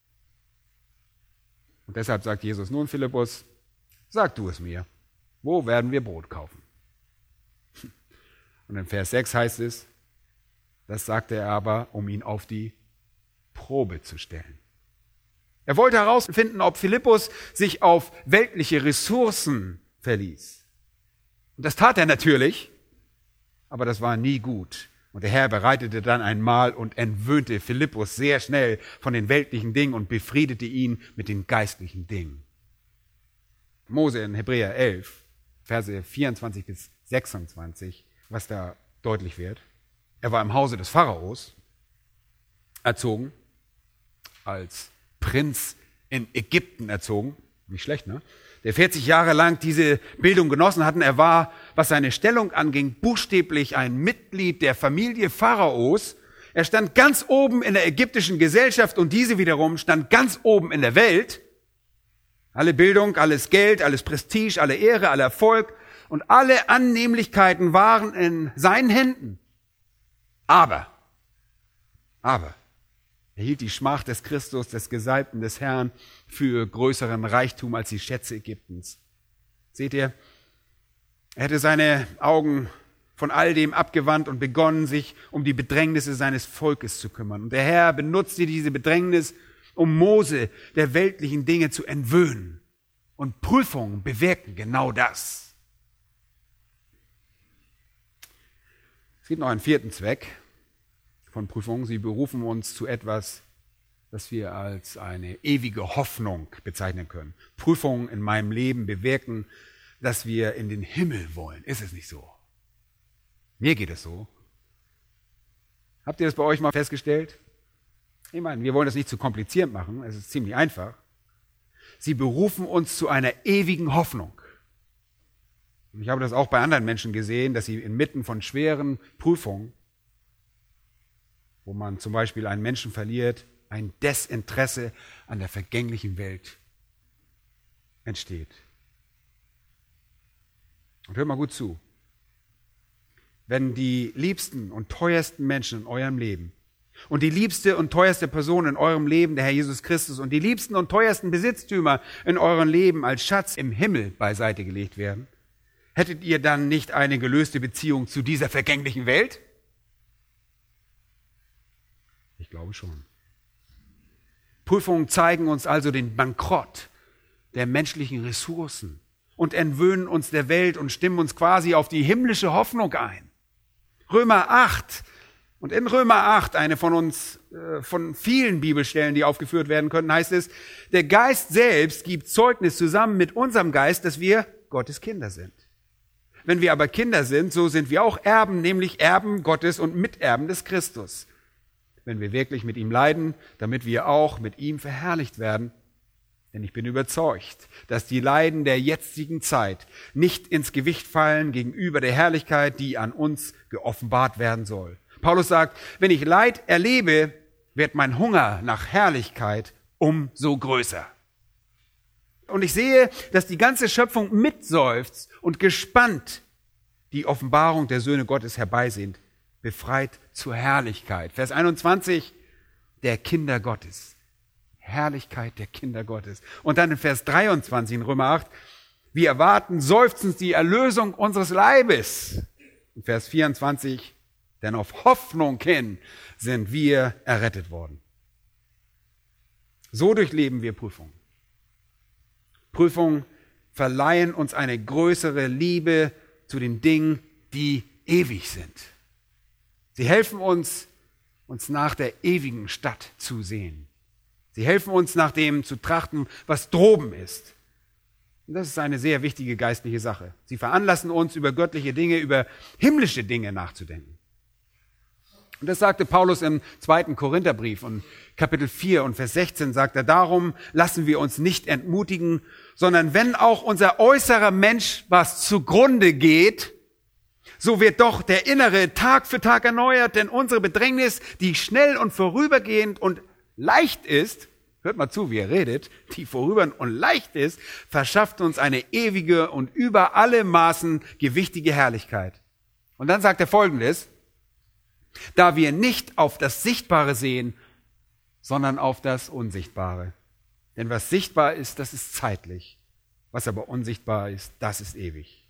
Und deshalb sagt Jesus, nun Philippus, sag du es mir. Wo werden wir Brot kaufen? Und in Vers 6 heißt es, das sagte er aber, um ihn auf die Probe zu stellen. Er wollte herausfinden, ob Philippus sich auf weltliche Ressourcen verließ. Und das tat er natürlich, aber das war nie gut. Und der Herr bereitete dann ein Mahl und entwöhnte Philippus sehr schnell von den weltlichen Dingen und befriedete ihn mit den geistlichen Dingen. Mose in Hebräer 11, Verse 24 bis 26, was da deutlich wird. Er war im Hause des Pharaos erzogen, als Prinz in Ägypten erzogen. Nicht schlecht, ne? Der 40 Jahre lang diese Bildung genossen hatten. Er war, was seine Stellung anging, buchstäblich ein Mitglied der Familie Pharaos. Er stand ganz oben in der ägyptischen Gesellschaft und diese wiederum stand ganz oben in der Welt. Alle Bildung, alles Geld, alles Prestige, alle Ehre, aller Erfolg und alle Annehmlichkeiten waren in seinen Händen. Aber er hielt die Schmach des Christus, des Gesalbten des Herrn, für größeren Reichtum als die Schätze Ägyptens. Seht ihr, er hätte seine Augen von all dem abgewandt und begonnen, sich um die Bedrängnisse seines Volkes zu kümmern. Und der Herr benutzte diese Bedrängnis, um Mose der weltlichen Dinge zu entwöhnen. Und Prüfungen bewirken genau das. Es gibt noch einen vierten Zweck von Prüfungen. Sie berufen uns zu etwas, das wir als eine ewige Hoffnung bezeichnen können. Prüfungen in meinem Leben bewirken, dass wir in den Himmel wollen. Ist es nicht so? Mir geht es so. Habt ihr das bei euch mal festgestellt? Ich meine, wir wollen das nicht zu kompliziert machen. Es ist ziemlich einfach. Sie berufen uns zu einer ewigen Hoffnung. Und ich habe das auch bei anderen Menschen gesehen, dass sie inmitten von schweren Prüfungen, wo man zum Beispiel einen Menschen verliert, ein Desinteresse an der vergänglichen Welt entsteht. Und hört mal gut zu. Wenn die liebsten und teuersten Menschen in eurem Leben und die liebste und teuerste Person in eurem Leben, der Herr Jesus Christus, und die liebsten und teuersten Besitztümer in eurem Leben als Schatz im Himmel beiseite gelegt werden, hättet ihr dann nicht eine gelöste Beziehung zu dieser vergänglichen Welt? Ich glaube schon. Prüfungen zeigen uns also den Bankrott der menschlichen Ressourcen und entwöhnen uns der Welt und stimmen uns quasi auf die himmlische Hoffnung ein. Römer 8. Und in Römer 8, eine von vielen Bibelstellen, die aufgeführt werden können, heißt es, der Geist selbst gibt Zeugnis zusammen mit unserem Geist, dass wir Gottes Kinder sind. Wenn wir aber Kinder sind, so sind wir auch Erben, nämlich Erben Gottes und Miterben des Christus. Wenn wir wirklich mit ihm leiden, damit wir auch mit ihm verherrlicht werden. Denn ich bin überzeugt, dass die Leiden der jetzigen Zeit nicht ins Gewicht fallen gegenüber der Herrlichkeit, die an uns geoffenbart werden soll. Paulus sagt, wenn ich Leid erlebe, wird mein Hunger nach Herrlichkeit umso größer. Und ich sehe, dass die ganze Schöpfung mitseufzt und gespannt die Offenbarung der Söhne Gottes herbeisehnt, befreit zur Herrlichkeit. Vers 21, der Kinder Gottes. Herrlichkeit der Kinder Gottes. Und dann in Vers 23 in Römer 8, wir erwarten seufzend die Erlösung unseres Leibes. In Vers 24, denn auf Hoffnung hin sind wir errettet worden. So durchleben wir Prüfungen. Prüfungen verleihen uns eine größere Liebe zu den Dingen, die ewig sind. Sie helfen uns nach der ewigen Stadt zu sehen. Sie helfen uns, nach dem zu trachten, was droben ist. Und das ist eine sehr wichtige geistliche Sache. Sie veranlassen uns, über göttliche Dinge, über himmlische Dinge nachzudenken. Und das sagte Paulus im 2. Korintherbrief und Kapitel 4 und Vers 16 sagt er, darum lassen wir uns nicht entmutigen, sondern wenn auch unser äußerer Mensch was zugrunde geht, so wird doch der innere Tag für Tag erneuert, denn unsere Bedrängnis, die schnell und vorübergehend und leicht ist, hört mal zu, wie er redet, die vorübergehend und leicht ist, verschafft uns eine ewige und über alle Maßen gewichtige Herrlichkeit. Und dann sagt er Folgendes, da wir nicht auf das Sichtbare sehen, sondern auf das Unsichtbare. Denn was sichtbar ist, das ist zeitlich. Was aber unsichtbar ist, das ist ewig.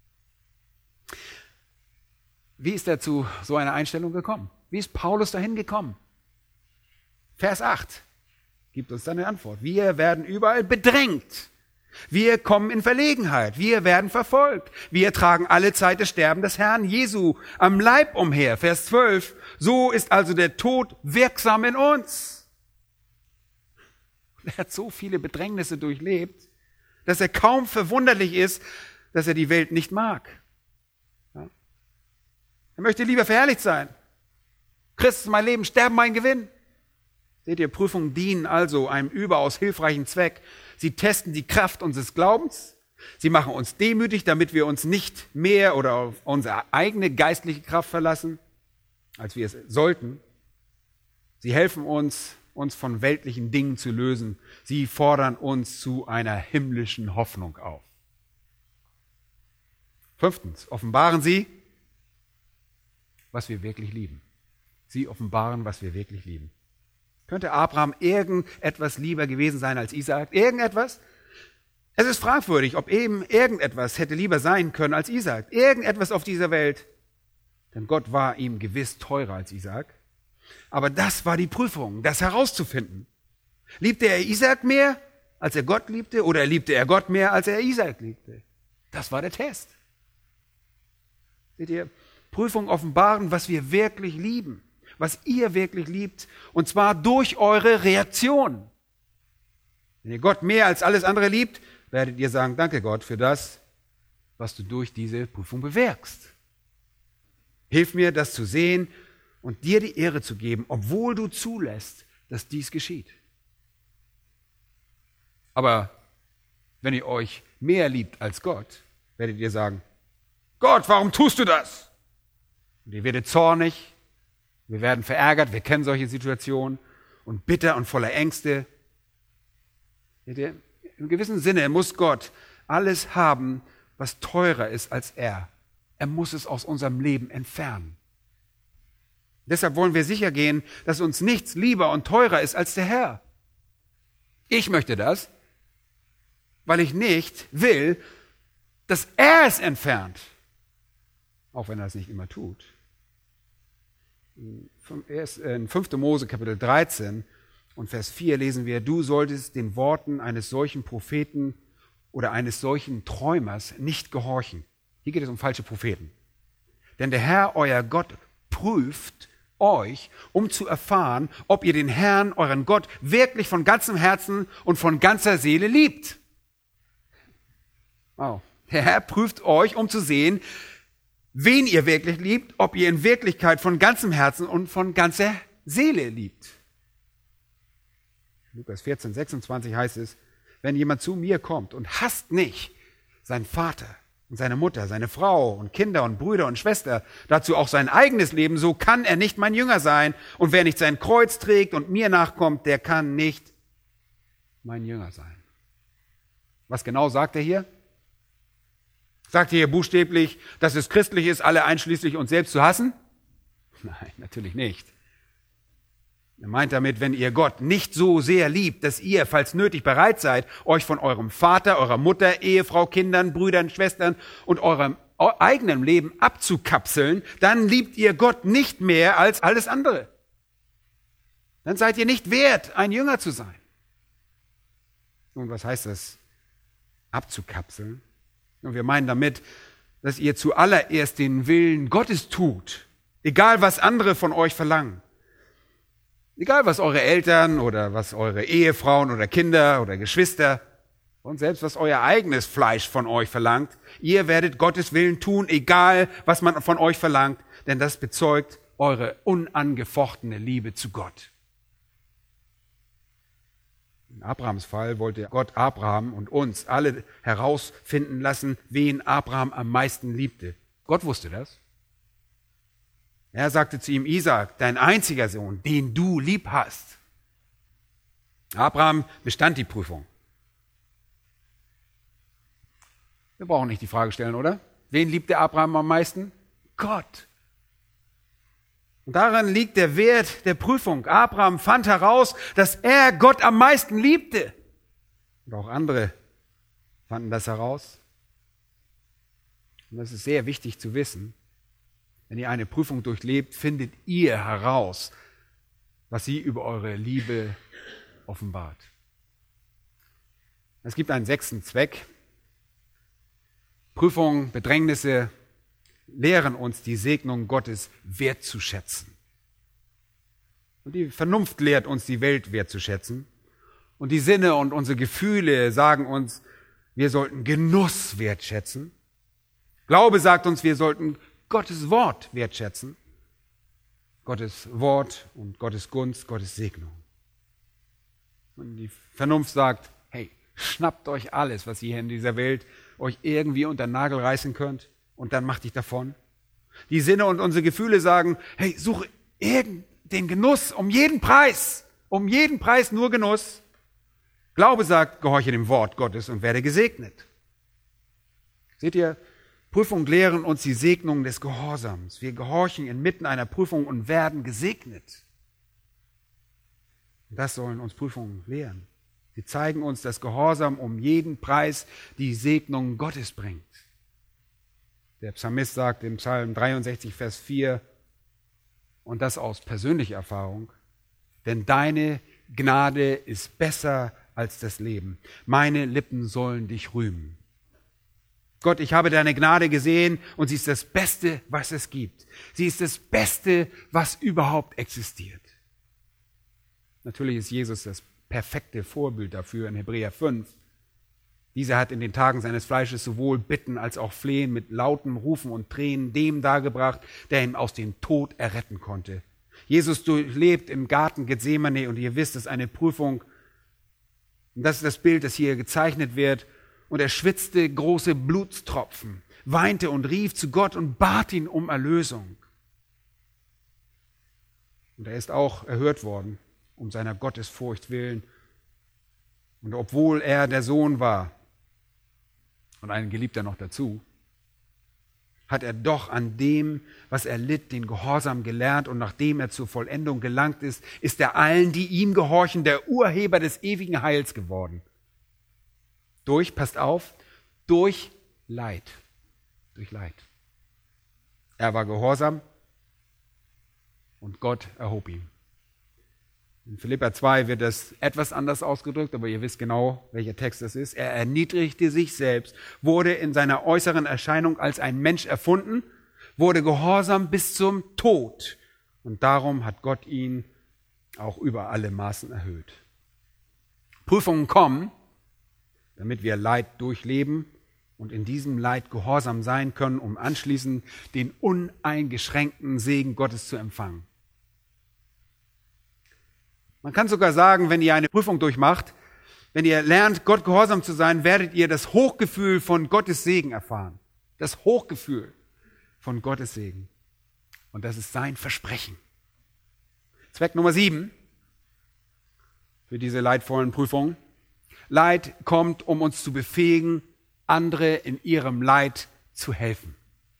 Wie ist er zu so einer Einstellung gekommen? Wie ist Paulus dahin gekommen? Vers 8 gibt uns dann eine Antwort. Wir werden überall bedrängt. Wir kommen in Verlegenheit. Wir werden verfolgt. Wir tragen alle Zeit das Sterben des Herrn Jesu am Leib umher. Vers 12. So ist also der Tod wirksam in uns. Er hat so viele Bedrängnisse durchlebt, dass er kaum verwunderlich ist, dass er die Welt nicht mag. Ja? Er möchte lieber verherrlicht sein. Christus mein Leben, Sterben mein Gewinn. Seht ihr, Prüfungen dienen also einem überaus hilfreichen Zweck. Sie testen die Kraft unseres Glaubens. Sie machen uns demütig, damit wir uns nicht mehr oder auf unsere eigene geistliche Kraft verlassen, als wir es sollten. Sie helfen uns von weltlichen Dingen zu lösen. Sie fordern uns zu einer himmlischen Hoffnung auf. 5. Offenbaren sie, was wir wirklich lieben. Sie offenbaren, was wir wirklich lieben. Könnte Abraham irgendetwas lieber gewesen sein als Isaak? Irgendetwas? Es ist fragwürdig, ob eben irgendetwas hätte lieber sein können als Isaak. Irgendetwas auf dieser Welt. Denn Gott war ihm gewiss teurer als Isaak. Aber das war die Prüfung, das herauszufinden. Liebte er Isaak mehr, als er Gott liebte? Oder liebte er Gott mehr, als er Isaak liebte? Das war der Test. Seht ihr, Prüfungen offenbaren, was wir wirklich lieben, was ihr wirklich liebt, und zwar durch eure Reaktion. Wenn ihr Gott mehr als alles andere liebt, werdet ihr sagen, danke Gott für das, was du durch diese Prüfung bewirkst. Hilf mir, das zu sehen und dir die Ehre zu geben, obwohl du zulässt, dass dies geschieht. Aber wenn ihr euch mehr liebt als Gott, werdet ihr sagen, Gott, warum tust du das? Und ihr werdet zornig, wir werden verärgert, wir kennen solche Situationen, und bitter und voller Ängste. Seht ihr? Im gewissen Sinne muss Gott alles haben, was teurer ist als er. Er muss es aus unserem Leben entfernen. Deshalb wollen wir sicher gehen, dass uns nichts lieber und teurer ist als der Herr. Ich möchte das, weil ich nicht will, dass er es entfernt. Auch wenn er es nicht immer tut. In 5. Mose Kapitel 13 und Vers 4 lesen wir, du solltest den Worten eines solchen Propheten oder eines solchen Träumers nicht gehorchen. Hier geht es um falsche Propheten. Denn der Herr, euer Gott, prüft euch, um zu erfahren, ob ihr den Herrn, euren Gott, wirklich von ganzem Herzen und von ganzer Seele liebt. Wow. Der Herr prüft euch, um zu sehen, wen ihr wirklich liebt, ob ihr in Wirklichkeit von ganzem Herzen und von ganzer Seele liebt. Lukas 14, 26 heißt es, wenn jemand zu mir kommt und hasst nicht seinen Vater und seine Mutter, seine Frau und Kinder und Brüder und Schwester, dazu auch sein eigenes Leben, so kann er nicht mein Jünger sein. Und wer nicht sein Kreuz trägt und mir nachkommt, der kann nicht mein Jünger sein. Was genau sagt er hier? Sagt er hier buchstäblich, dass es christlich ist, alle einschließlich uns selbst zu hassen? Nein, natürlich nicht. Er meint damit, wenn ihr Gott nicht so sehr liebt, dass ihr, falls nötig, bereit seid, euch von eurem Vater, eurer Mutter, Ehefrau, Kindern, Brüdern, Schwestern und eurem eigenen Leben abzukapseln, dann liebt ihr Gott nicht mehr als alles andere. Dann seid ihr nicht wert, ein Jünger zu sein. Und was heißt das, abzukapseln? Und wir meinen damit, dass ihr zuallererst den Willen Gottes tut, egal was andere von euch verlangen. Egal was eure Eltern oder was eure Ehefrauen oder Kinder oder Geschwister und selbst was euer eigenes Fleisch von euch verlangt, ihr werdet Gottes Willen tun, egal was man von euch verlangt, denn das bezeugt eure unangefochtene Liebe zu Gott. In Abrahams Fall wollte Gott Abraham und uns alle herausfinden lassen, wen Abraham am meisten liebte. Gott wusste das. Er sagte zu ihm, Isaak, dein einziger Sohn, den du lieb hast. Abraham bestand die Prüfung. Wir brauchen nicht die Frage stellen, oder? Wen liebte Abraham am meisten? Gott. Und darin liegt der Wert der Prüfung. Abraham fand heraus, dass er Gott am meisten liebte. Und auch andere fanden das heraus. Und das ist sehr wichtig zu wissen. Wenn ihr eine Prüfung durchlebt, findet ihr heraus, was sie über eure Liebe offenbart. Es gibt einen 6. Zweck. Prüfungen, Bedrängnisse lehren uns die Segnung Gottes wertzuschätzen. Und die Vernunft lehrt uns, die Welt wertzuschätzen. Und die Sinne und unsere Gefühle sagen uns, wir sollten Genuss wertschätzen. Glaube sagt uns, wir sollten Gottes Wort wertschätzen. Gottes Wort und Gottes Gunst, Gottes Segnung. Und die Vernunft sagt, hey, schnappt euch alles, was ihr in dieser Welt euch irgendwie unter den Nagel reißen könnt und dann macht dich davon. Die Sinne und unsere Gefühle sagen, hey, suche den Genuss um jeden Preis nur Genuss. Glaube sagt, gehorche dem Wort Gottes und werde gesegnet. Seht ihr, Prüfungen lehren uns die Segnung des Gehorsams. Wir gehorchen inmitten einer Prüfung und werden gesegnet. Das sollen uns Prüfungen lehren. Sie zeigen uns, dass Gehorsam um jeden Preis die Segnung Gottes bringt. Der Psalmist sagt im Psalm 63, Vers 4, und das aus persönlicher Erfahrung, denn deine Gnade ist besser als das Leben. Meine Lippen sollen dich rühmen. Gott, ich habe deine Gnade gesehen und sie ist das Beste, was es gibt. Sie ist das Beste, was überhaupt existiert. Natürlich ist Jesus das perfekte Vorbild dafür in Hebräer 5. Dieser hat in den Tagen seines Fleisches sowohl Bitten als auch Flehen mit lautem Rufen und Tränen dem dargebracht, der ihn aus dem Tod erretten konnte. Jesus durchlebt im Garten Gethsemane und ihr wisst, es ist eine Prüfung. Und das ist das Bild, das hier gezeichnet wird. Und er schwitzte große Blutstropfen, weinte und rief zu Gott und bat ihn um Erlösung. Und er ist auch erhört worden, um seiner Gottesfurcht willen. Und obwohl er der Sohn war und ein Geliebter noch dazu, hat er doch an dem, was er litt, den Gehorsam gelernt und nachdem er zur Vollendung gelangt ist, ist er allen, die ihm gehorchen, der Urheber des ewigen Heils geworden. Durch Leid. Durch Leid. Er war gehorsam und Gott erhob ihn. In Philipper 2 wird das etwas anders ausgedrückt, aber ihr wisst genau, welcher Text das ist. Er erniedrigte sich selbst, wurde in seiner äußeren Erscheinung als ein Mensch erfunden, wurde gehorsam bis zum Tod. Und darum hat Gott ihn auch über alle Maßen erhöht. Prüfungen kommen, damit wir Leid durchleben und in diesem Leid gehorsam sein können, um anschließend den uneingeschränkten Segen Gottes zu empfangen. Man kann sogar sagen, wenn ihr eine Prüfung durchmacht, wenn ihr lernt, Gott gehorsam zu sein, werdet ihr das Hochgefühl von Gottes Segen erfahren. Das Hochgefühl von Gottes Segen. Und das ist sein Versprechen. Zweck Nummer 7 für diese leidvollen Prüfungen. Leid kommt, um uns zu befähigen, andere in ihrem Leid zu helfen.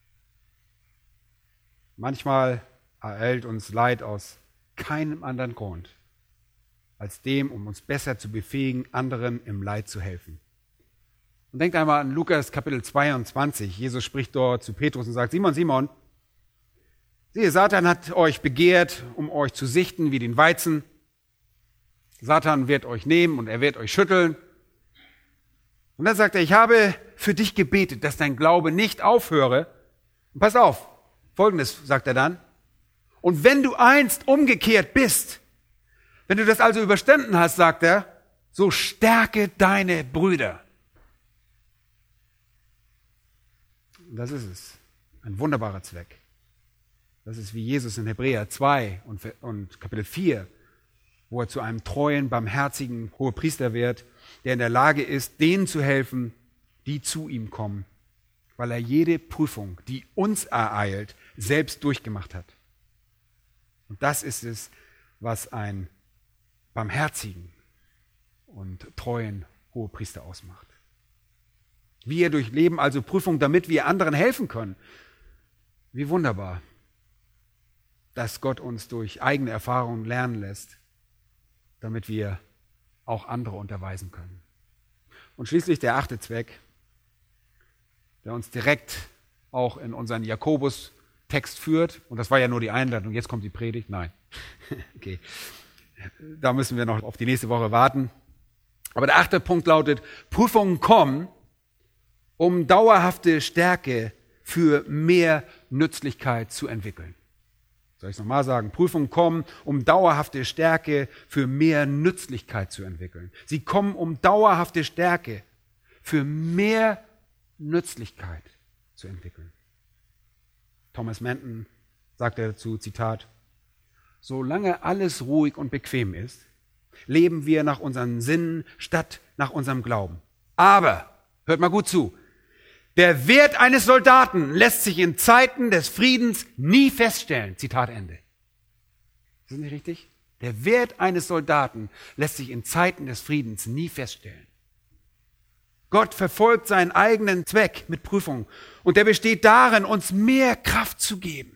Manchmal ereilt uns Leid aus keinem anderen Grund, als dem, um uns besser zu befähigen, anderen im Leid zu helfen. Und denkt einmal an Lukas Kapitel 22. Jesus spricht dort zu Petrus und sagt, Simon, Simon, siehe, Satan hat euch begehrt, um euch zu sichten wie den Weizen. Satan wird euch nehmen und er wird euch schütteln. Und dann sagt er, ich habe für dich gebetet, dass dein Glaube nicht aufhöre. Und pass auf, Folgendes sagt er dann. Und wenn du einst umgekehrt bist, wenn du das also überstanden hast, sagt er, so stärke deine Brüder. Und das ist es. Ein wunderbarer Zweck. Das ist wie Jesus in Hebräer 2 und Kapitel 4, wo er zu einem treuen, barmherzigen Hohepriester wird, der in der Lage ist, denen zu helfen, die zu ihm kommen, weil er jede Prüfung, die uns ereilt, selbst durchgemacht hat. Und das ist es, was einen barmherzigen und treuen Hohepriester ausmacht. Wir durchleben also Prüfungen, damit wir anderen helfen können. Wie wunderbar, dass Gott uns durch eigene Erfahrungen lernen lässt, damit wir auch andere unterweisen können. Und schließlich der 8. Zweck, der uns direkt auch in unseren Jakobus-Text führt. Und das war ja nur die Einleitung, jetzt kommt die Predigt. Nein, okay. Da müssen wir noch auf die nächste Woche warten. Aber der 8. Punkt lautet, Prüfungen kommen, um dauerhafte Stärke für mehr Nützlichkeit zu entwickeln. Soll ich es nochmal sagen? Prüfungen kommen, um dauerhafte Stärke für mehr Nützlichkeit zu entwickeln. Sie kommen, um dauerhafte Stärke für mehr Nützlichkeit zu entwickeln. Thomas Manton sagte dazu, Zitat, solange alles ruhig und bequem ist, leben wir nach unseren Sinnen statt nach unserem Glauben. Aber, hört mal gut zu, der Wert eines Soldaten lässt sich in Zeiten des Friedens nie feststellen. Zitat Ende. Ist das nicht richtig? Der Wert eines Soldaten lässt sich in Zeiten des Friedens nie feststellen. Gott verfolgt seinen eigenen Zweck mit Prüfung und der besteht darin, uns mehr Kraft zu geben.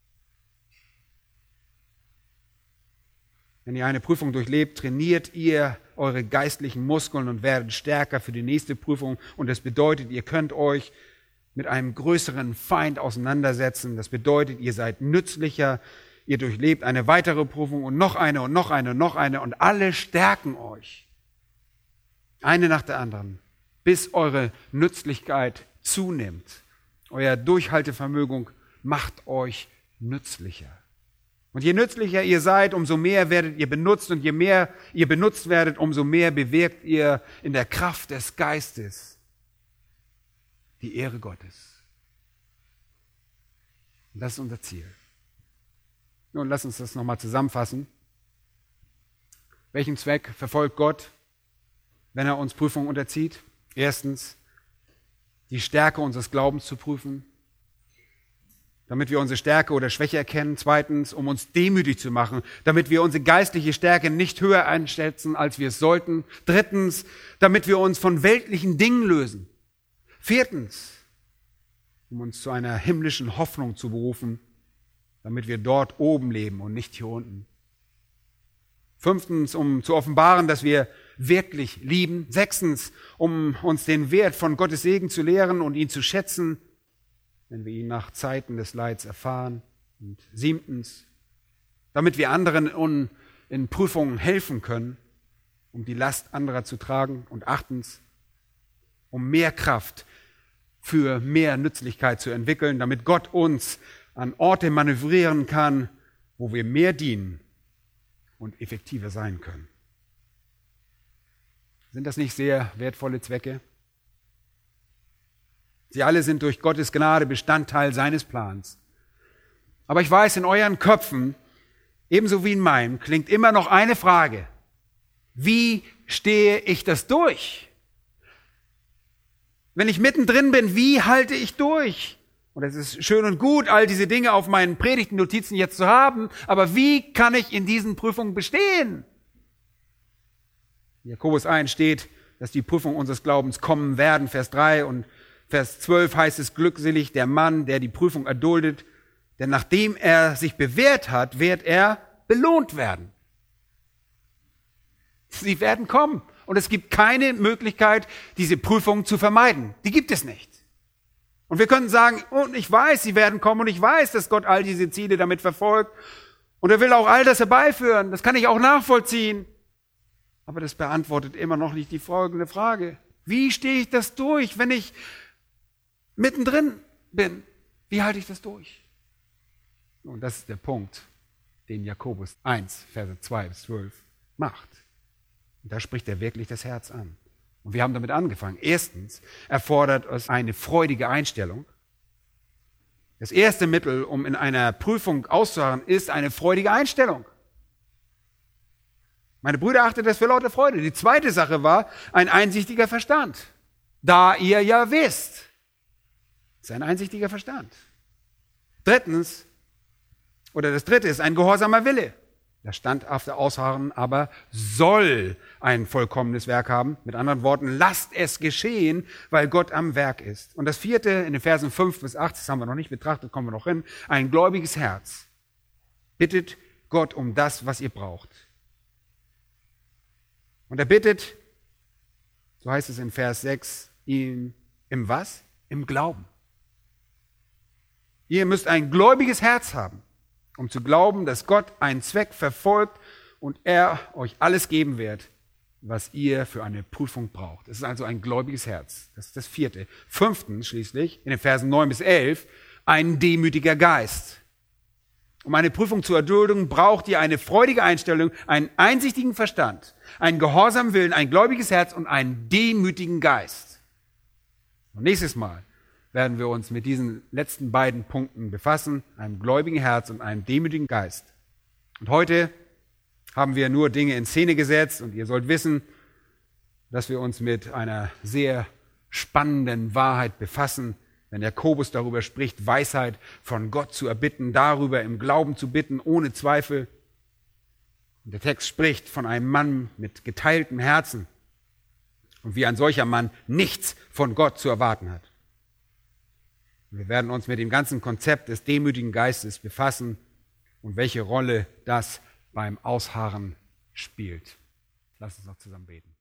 Wenn ihr eine Prüfung durchlebt, trainiert ihr eure geistlichen Muskeln und werdet stärker für die nächste Prüfung. Und das bedeutet, ihr könnt euch mit einem größeren Feind auseinandersetzen. Das bedeutet, ihr seid nützlicher. Ihr durchlebt eine weitere Prüfung und noch eine und noch eine und noch eine. Und alle stärken euch. Eine nach der anderen. Bis eure Nützlichkeit zunimmt. Euer Durchhaltevermögen macht euch nützlicher. Und je nützlicher ihr seid, umso mehr werdet ihr benutzt. Und je mehr ihr benutzt werdet, umso mehr bewirkt ihr in der Kraft des Geistes die Ehre Gottes. Und das ist unser Ziel. Nun, lass uns das nochmal zusammenfassen. Welchen Zweck verfolgt Gott, wenn er uns Prüfungen unterzieht? Erstens, die Stärke unseres Glaubens zu prüfen, damit wir unsere Stärke oder Schwäche erkennen. Zweitens, um uns demütig zu machen, damit wir unsere geistliche Stärke nicht höher einschätzen, als wir es sollten. Drittens, damit wir uns von weltlichen Dingen lösen. Viertens, um uns zu einer himmlischen Hoffnung zu berufen, damit wir dort oben leben und nicht hier unten. Fünftens, um zu offenbaren, dass wir wirklich lieben. Sechstens, um uns den Wert von Gottes Segen zu lehren und ihn zu schätzen, wenn wir ihn nach Zeiten des Leids erfahren. Und siebtens, damit wir anderen in Prüfungen helfen können, um die Last anderer zu tragen. Und achtens, um mehr Kraft für mehr Nützlichkeit zu entwickeln, damit Gott uns an Orte manövrieren kann, wo wir mehr dienen und effektiver sein können. Sind das nicht sehr wertvolle Zwecke? Sie alle sind durch Gottes Gnade Bestandteil seines Plans. Aber ich weiß, in euren Köpfen, ebenso wie in meinem, klingt immer noch eine Frage. Wie stehe ich das durch? Wenn ich mittendrin bin, wie halte ich durch? Und es ist schön und gut, all diese Dinge auf meinen Predigtennotizen jetzt zu haben, aber wie kann ich in diesen Prüfungen bestehen? In Jakobus 1 steht, dass die Prüfung unseres Glaubens kommen werden, Vers 3 und Vers 12 heißt es, glückselig der Mann, der die Prüfung erduldet, denn nachdem er sich bewährt hat, wird er belohnt werden. Sie werden kommen und es gibt keine Möglichkeit, diese Prüfung zu vermeiden. Die gibt es nicht. Und wir können sagen, und ich weiß, sie werden kommen und ich weiß, dass Gott all diese Ziele damit verfolgt und er will auch all das herbeiführen. Das kann ich auch nachvollziehen. Aber das beantwortet immer noch nicht die folgende Frage. Wie stehe ich das durch, wenn ich mittendrin bin? Wie halte ich das durch? Und das ist der Punkt, den Jakobus 1, Verse 2 bis 12 macht. Und da spricht er wirklich das Herz an. Und wir haben damit angefangen. Erstens erfordert es eine freudige Einstellung. Das erste Mittel, um in einer Prüfung auszuharren, ist eine freudige Einstellung. Meine Brüder, achtet das für lauter Freude. Die zweite Sache war ein einsichtiger Verstand. Da ihr ja wisst. Das ist ein einsichtiger Verstand. Das dritte ist ein gehorsamer Wille. Das standhafte Ausharren aber soll ein vollkommenes Werk haben. Mit anderen Worten, lasst es geschehen, weil Gott am Werk ist. Und das vierte, in den Versen 5 bis 8, das haben wir noch nicht betrachtet, kommen wir noch hin, ein gläubiges Herz. Bittet Gott um das, was ihr braucht. Und er bittet, so heißt es in Vers 6, ihm im was? Im Glauben. Ihr müsst ein gläubiges Herz haben, um zu glauben, dass Gott einen Zweck verfolgt und er euch alles geben wird, was ihr für eine Prüfung braucht. Es ist also ein gläubiges Herz. Das ist das vierte. Fünftens schließlich, in den Versen 9 bis 11, ein demütiger Geist. Um eine Prüfung zu erdulden, braucht ihr eine freudige Einstellung, einen einsichtigen Verstand, einen gehorsamen Willen, ein gläubiges Herz und einen demütigen Geist. Und nächstes Mal werden wir uns mit diesen letzten beiden Punkten befassen, einem gläubigen Herz und einem demütigen Geist. Und heute haben wir nur Dinge in Szene gesetzt und ihr sollt wissen, dass wir uns mit einer sehr spannenden Wahrheit befassen, wenn Jakobus darüber spricht, Weisheit von Gott zu erbitten, darüber im Glauben zu bitten, ohne Zweifel. Und der Text spricht von einem Mann mit geteiltem Herzen und wie ein solcher Mann nichts von Gott zu erwarten hat. Wir werden uns mit dem ganzen Konzept des demütigen Geistes befassen und welche Rolle das beim Ausharren spielt. Lass uns noch zusammen beten.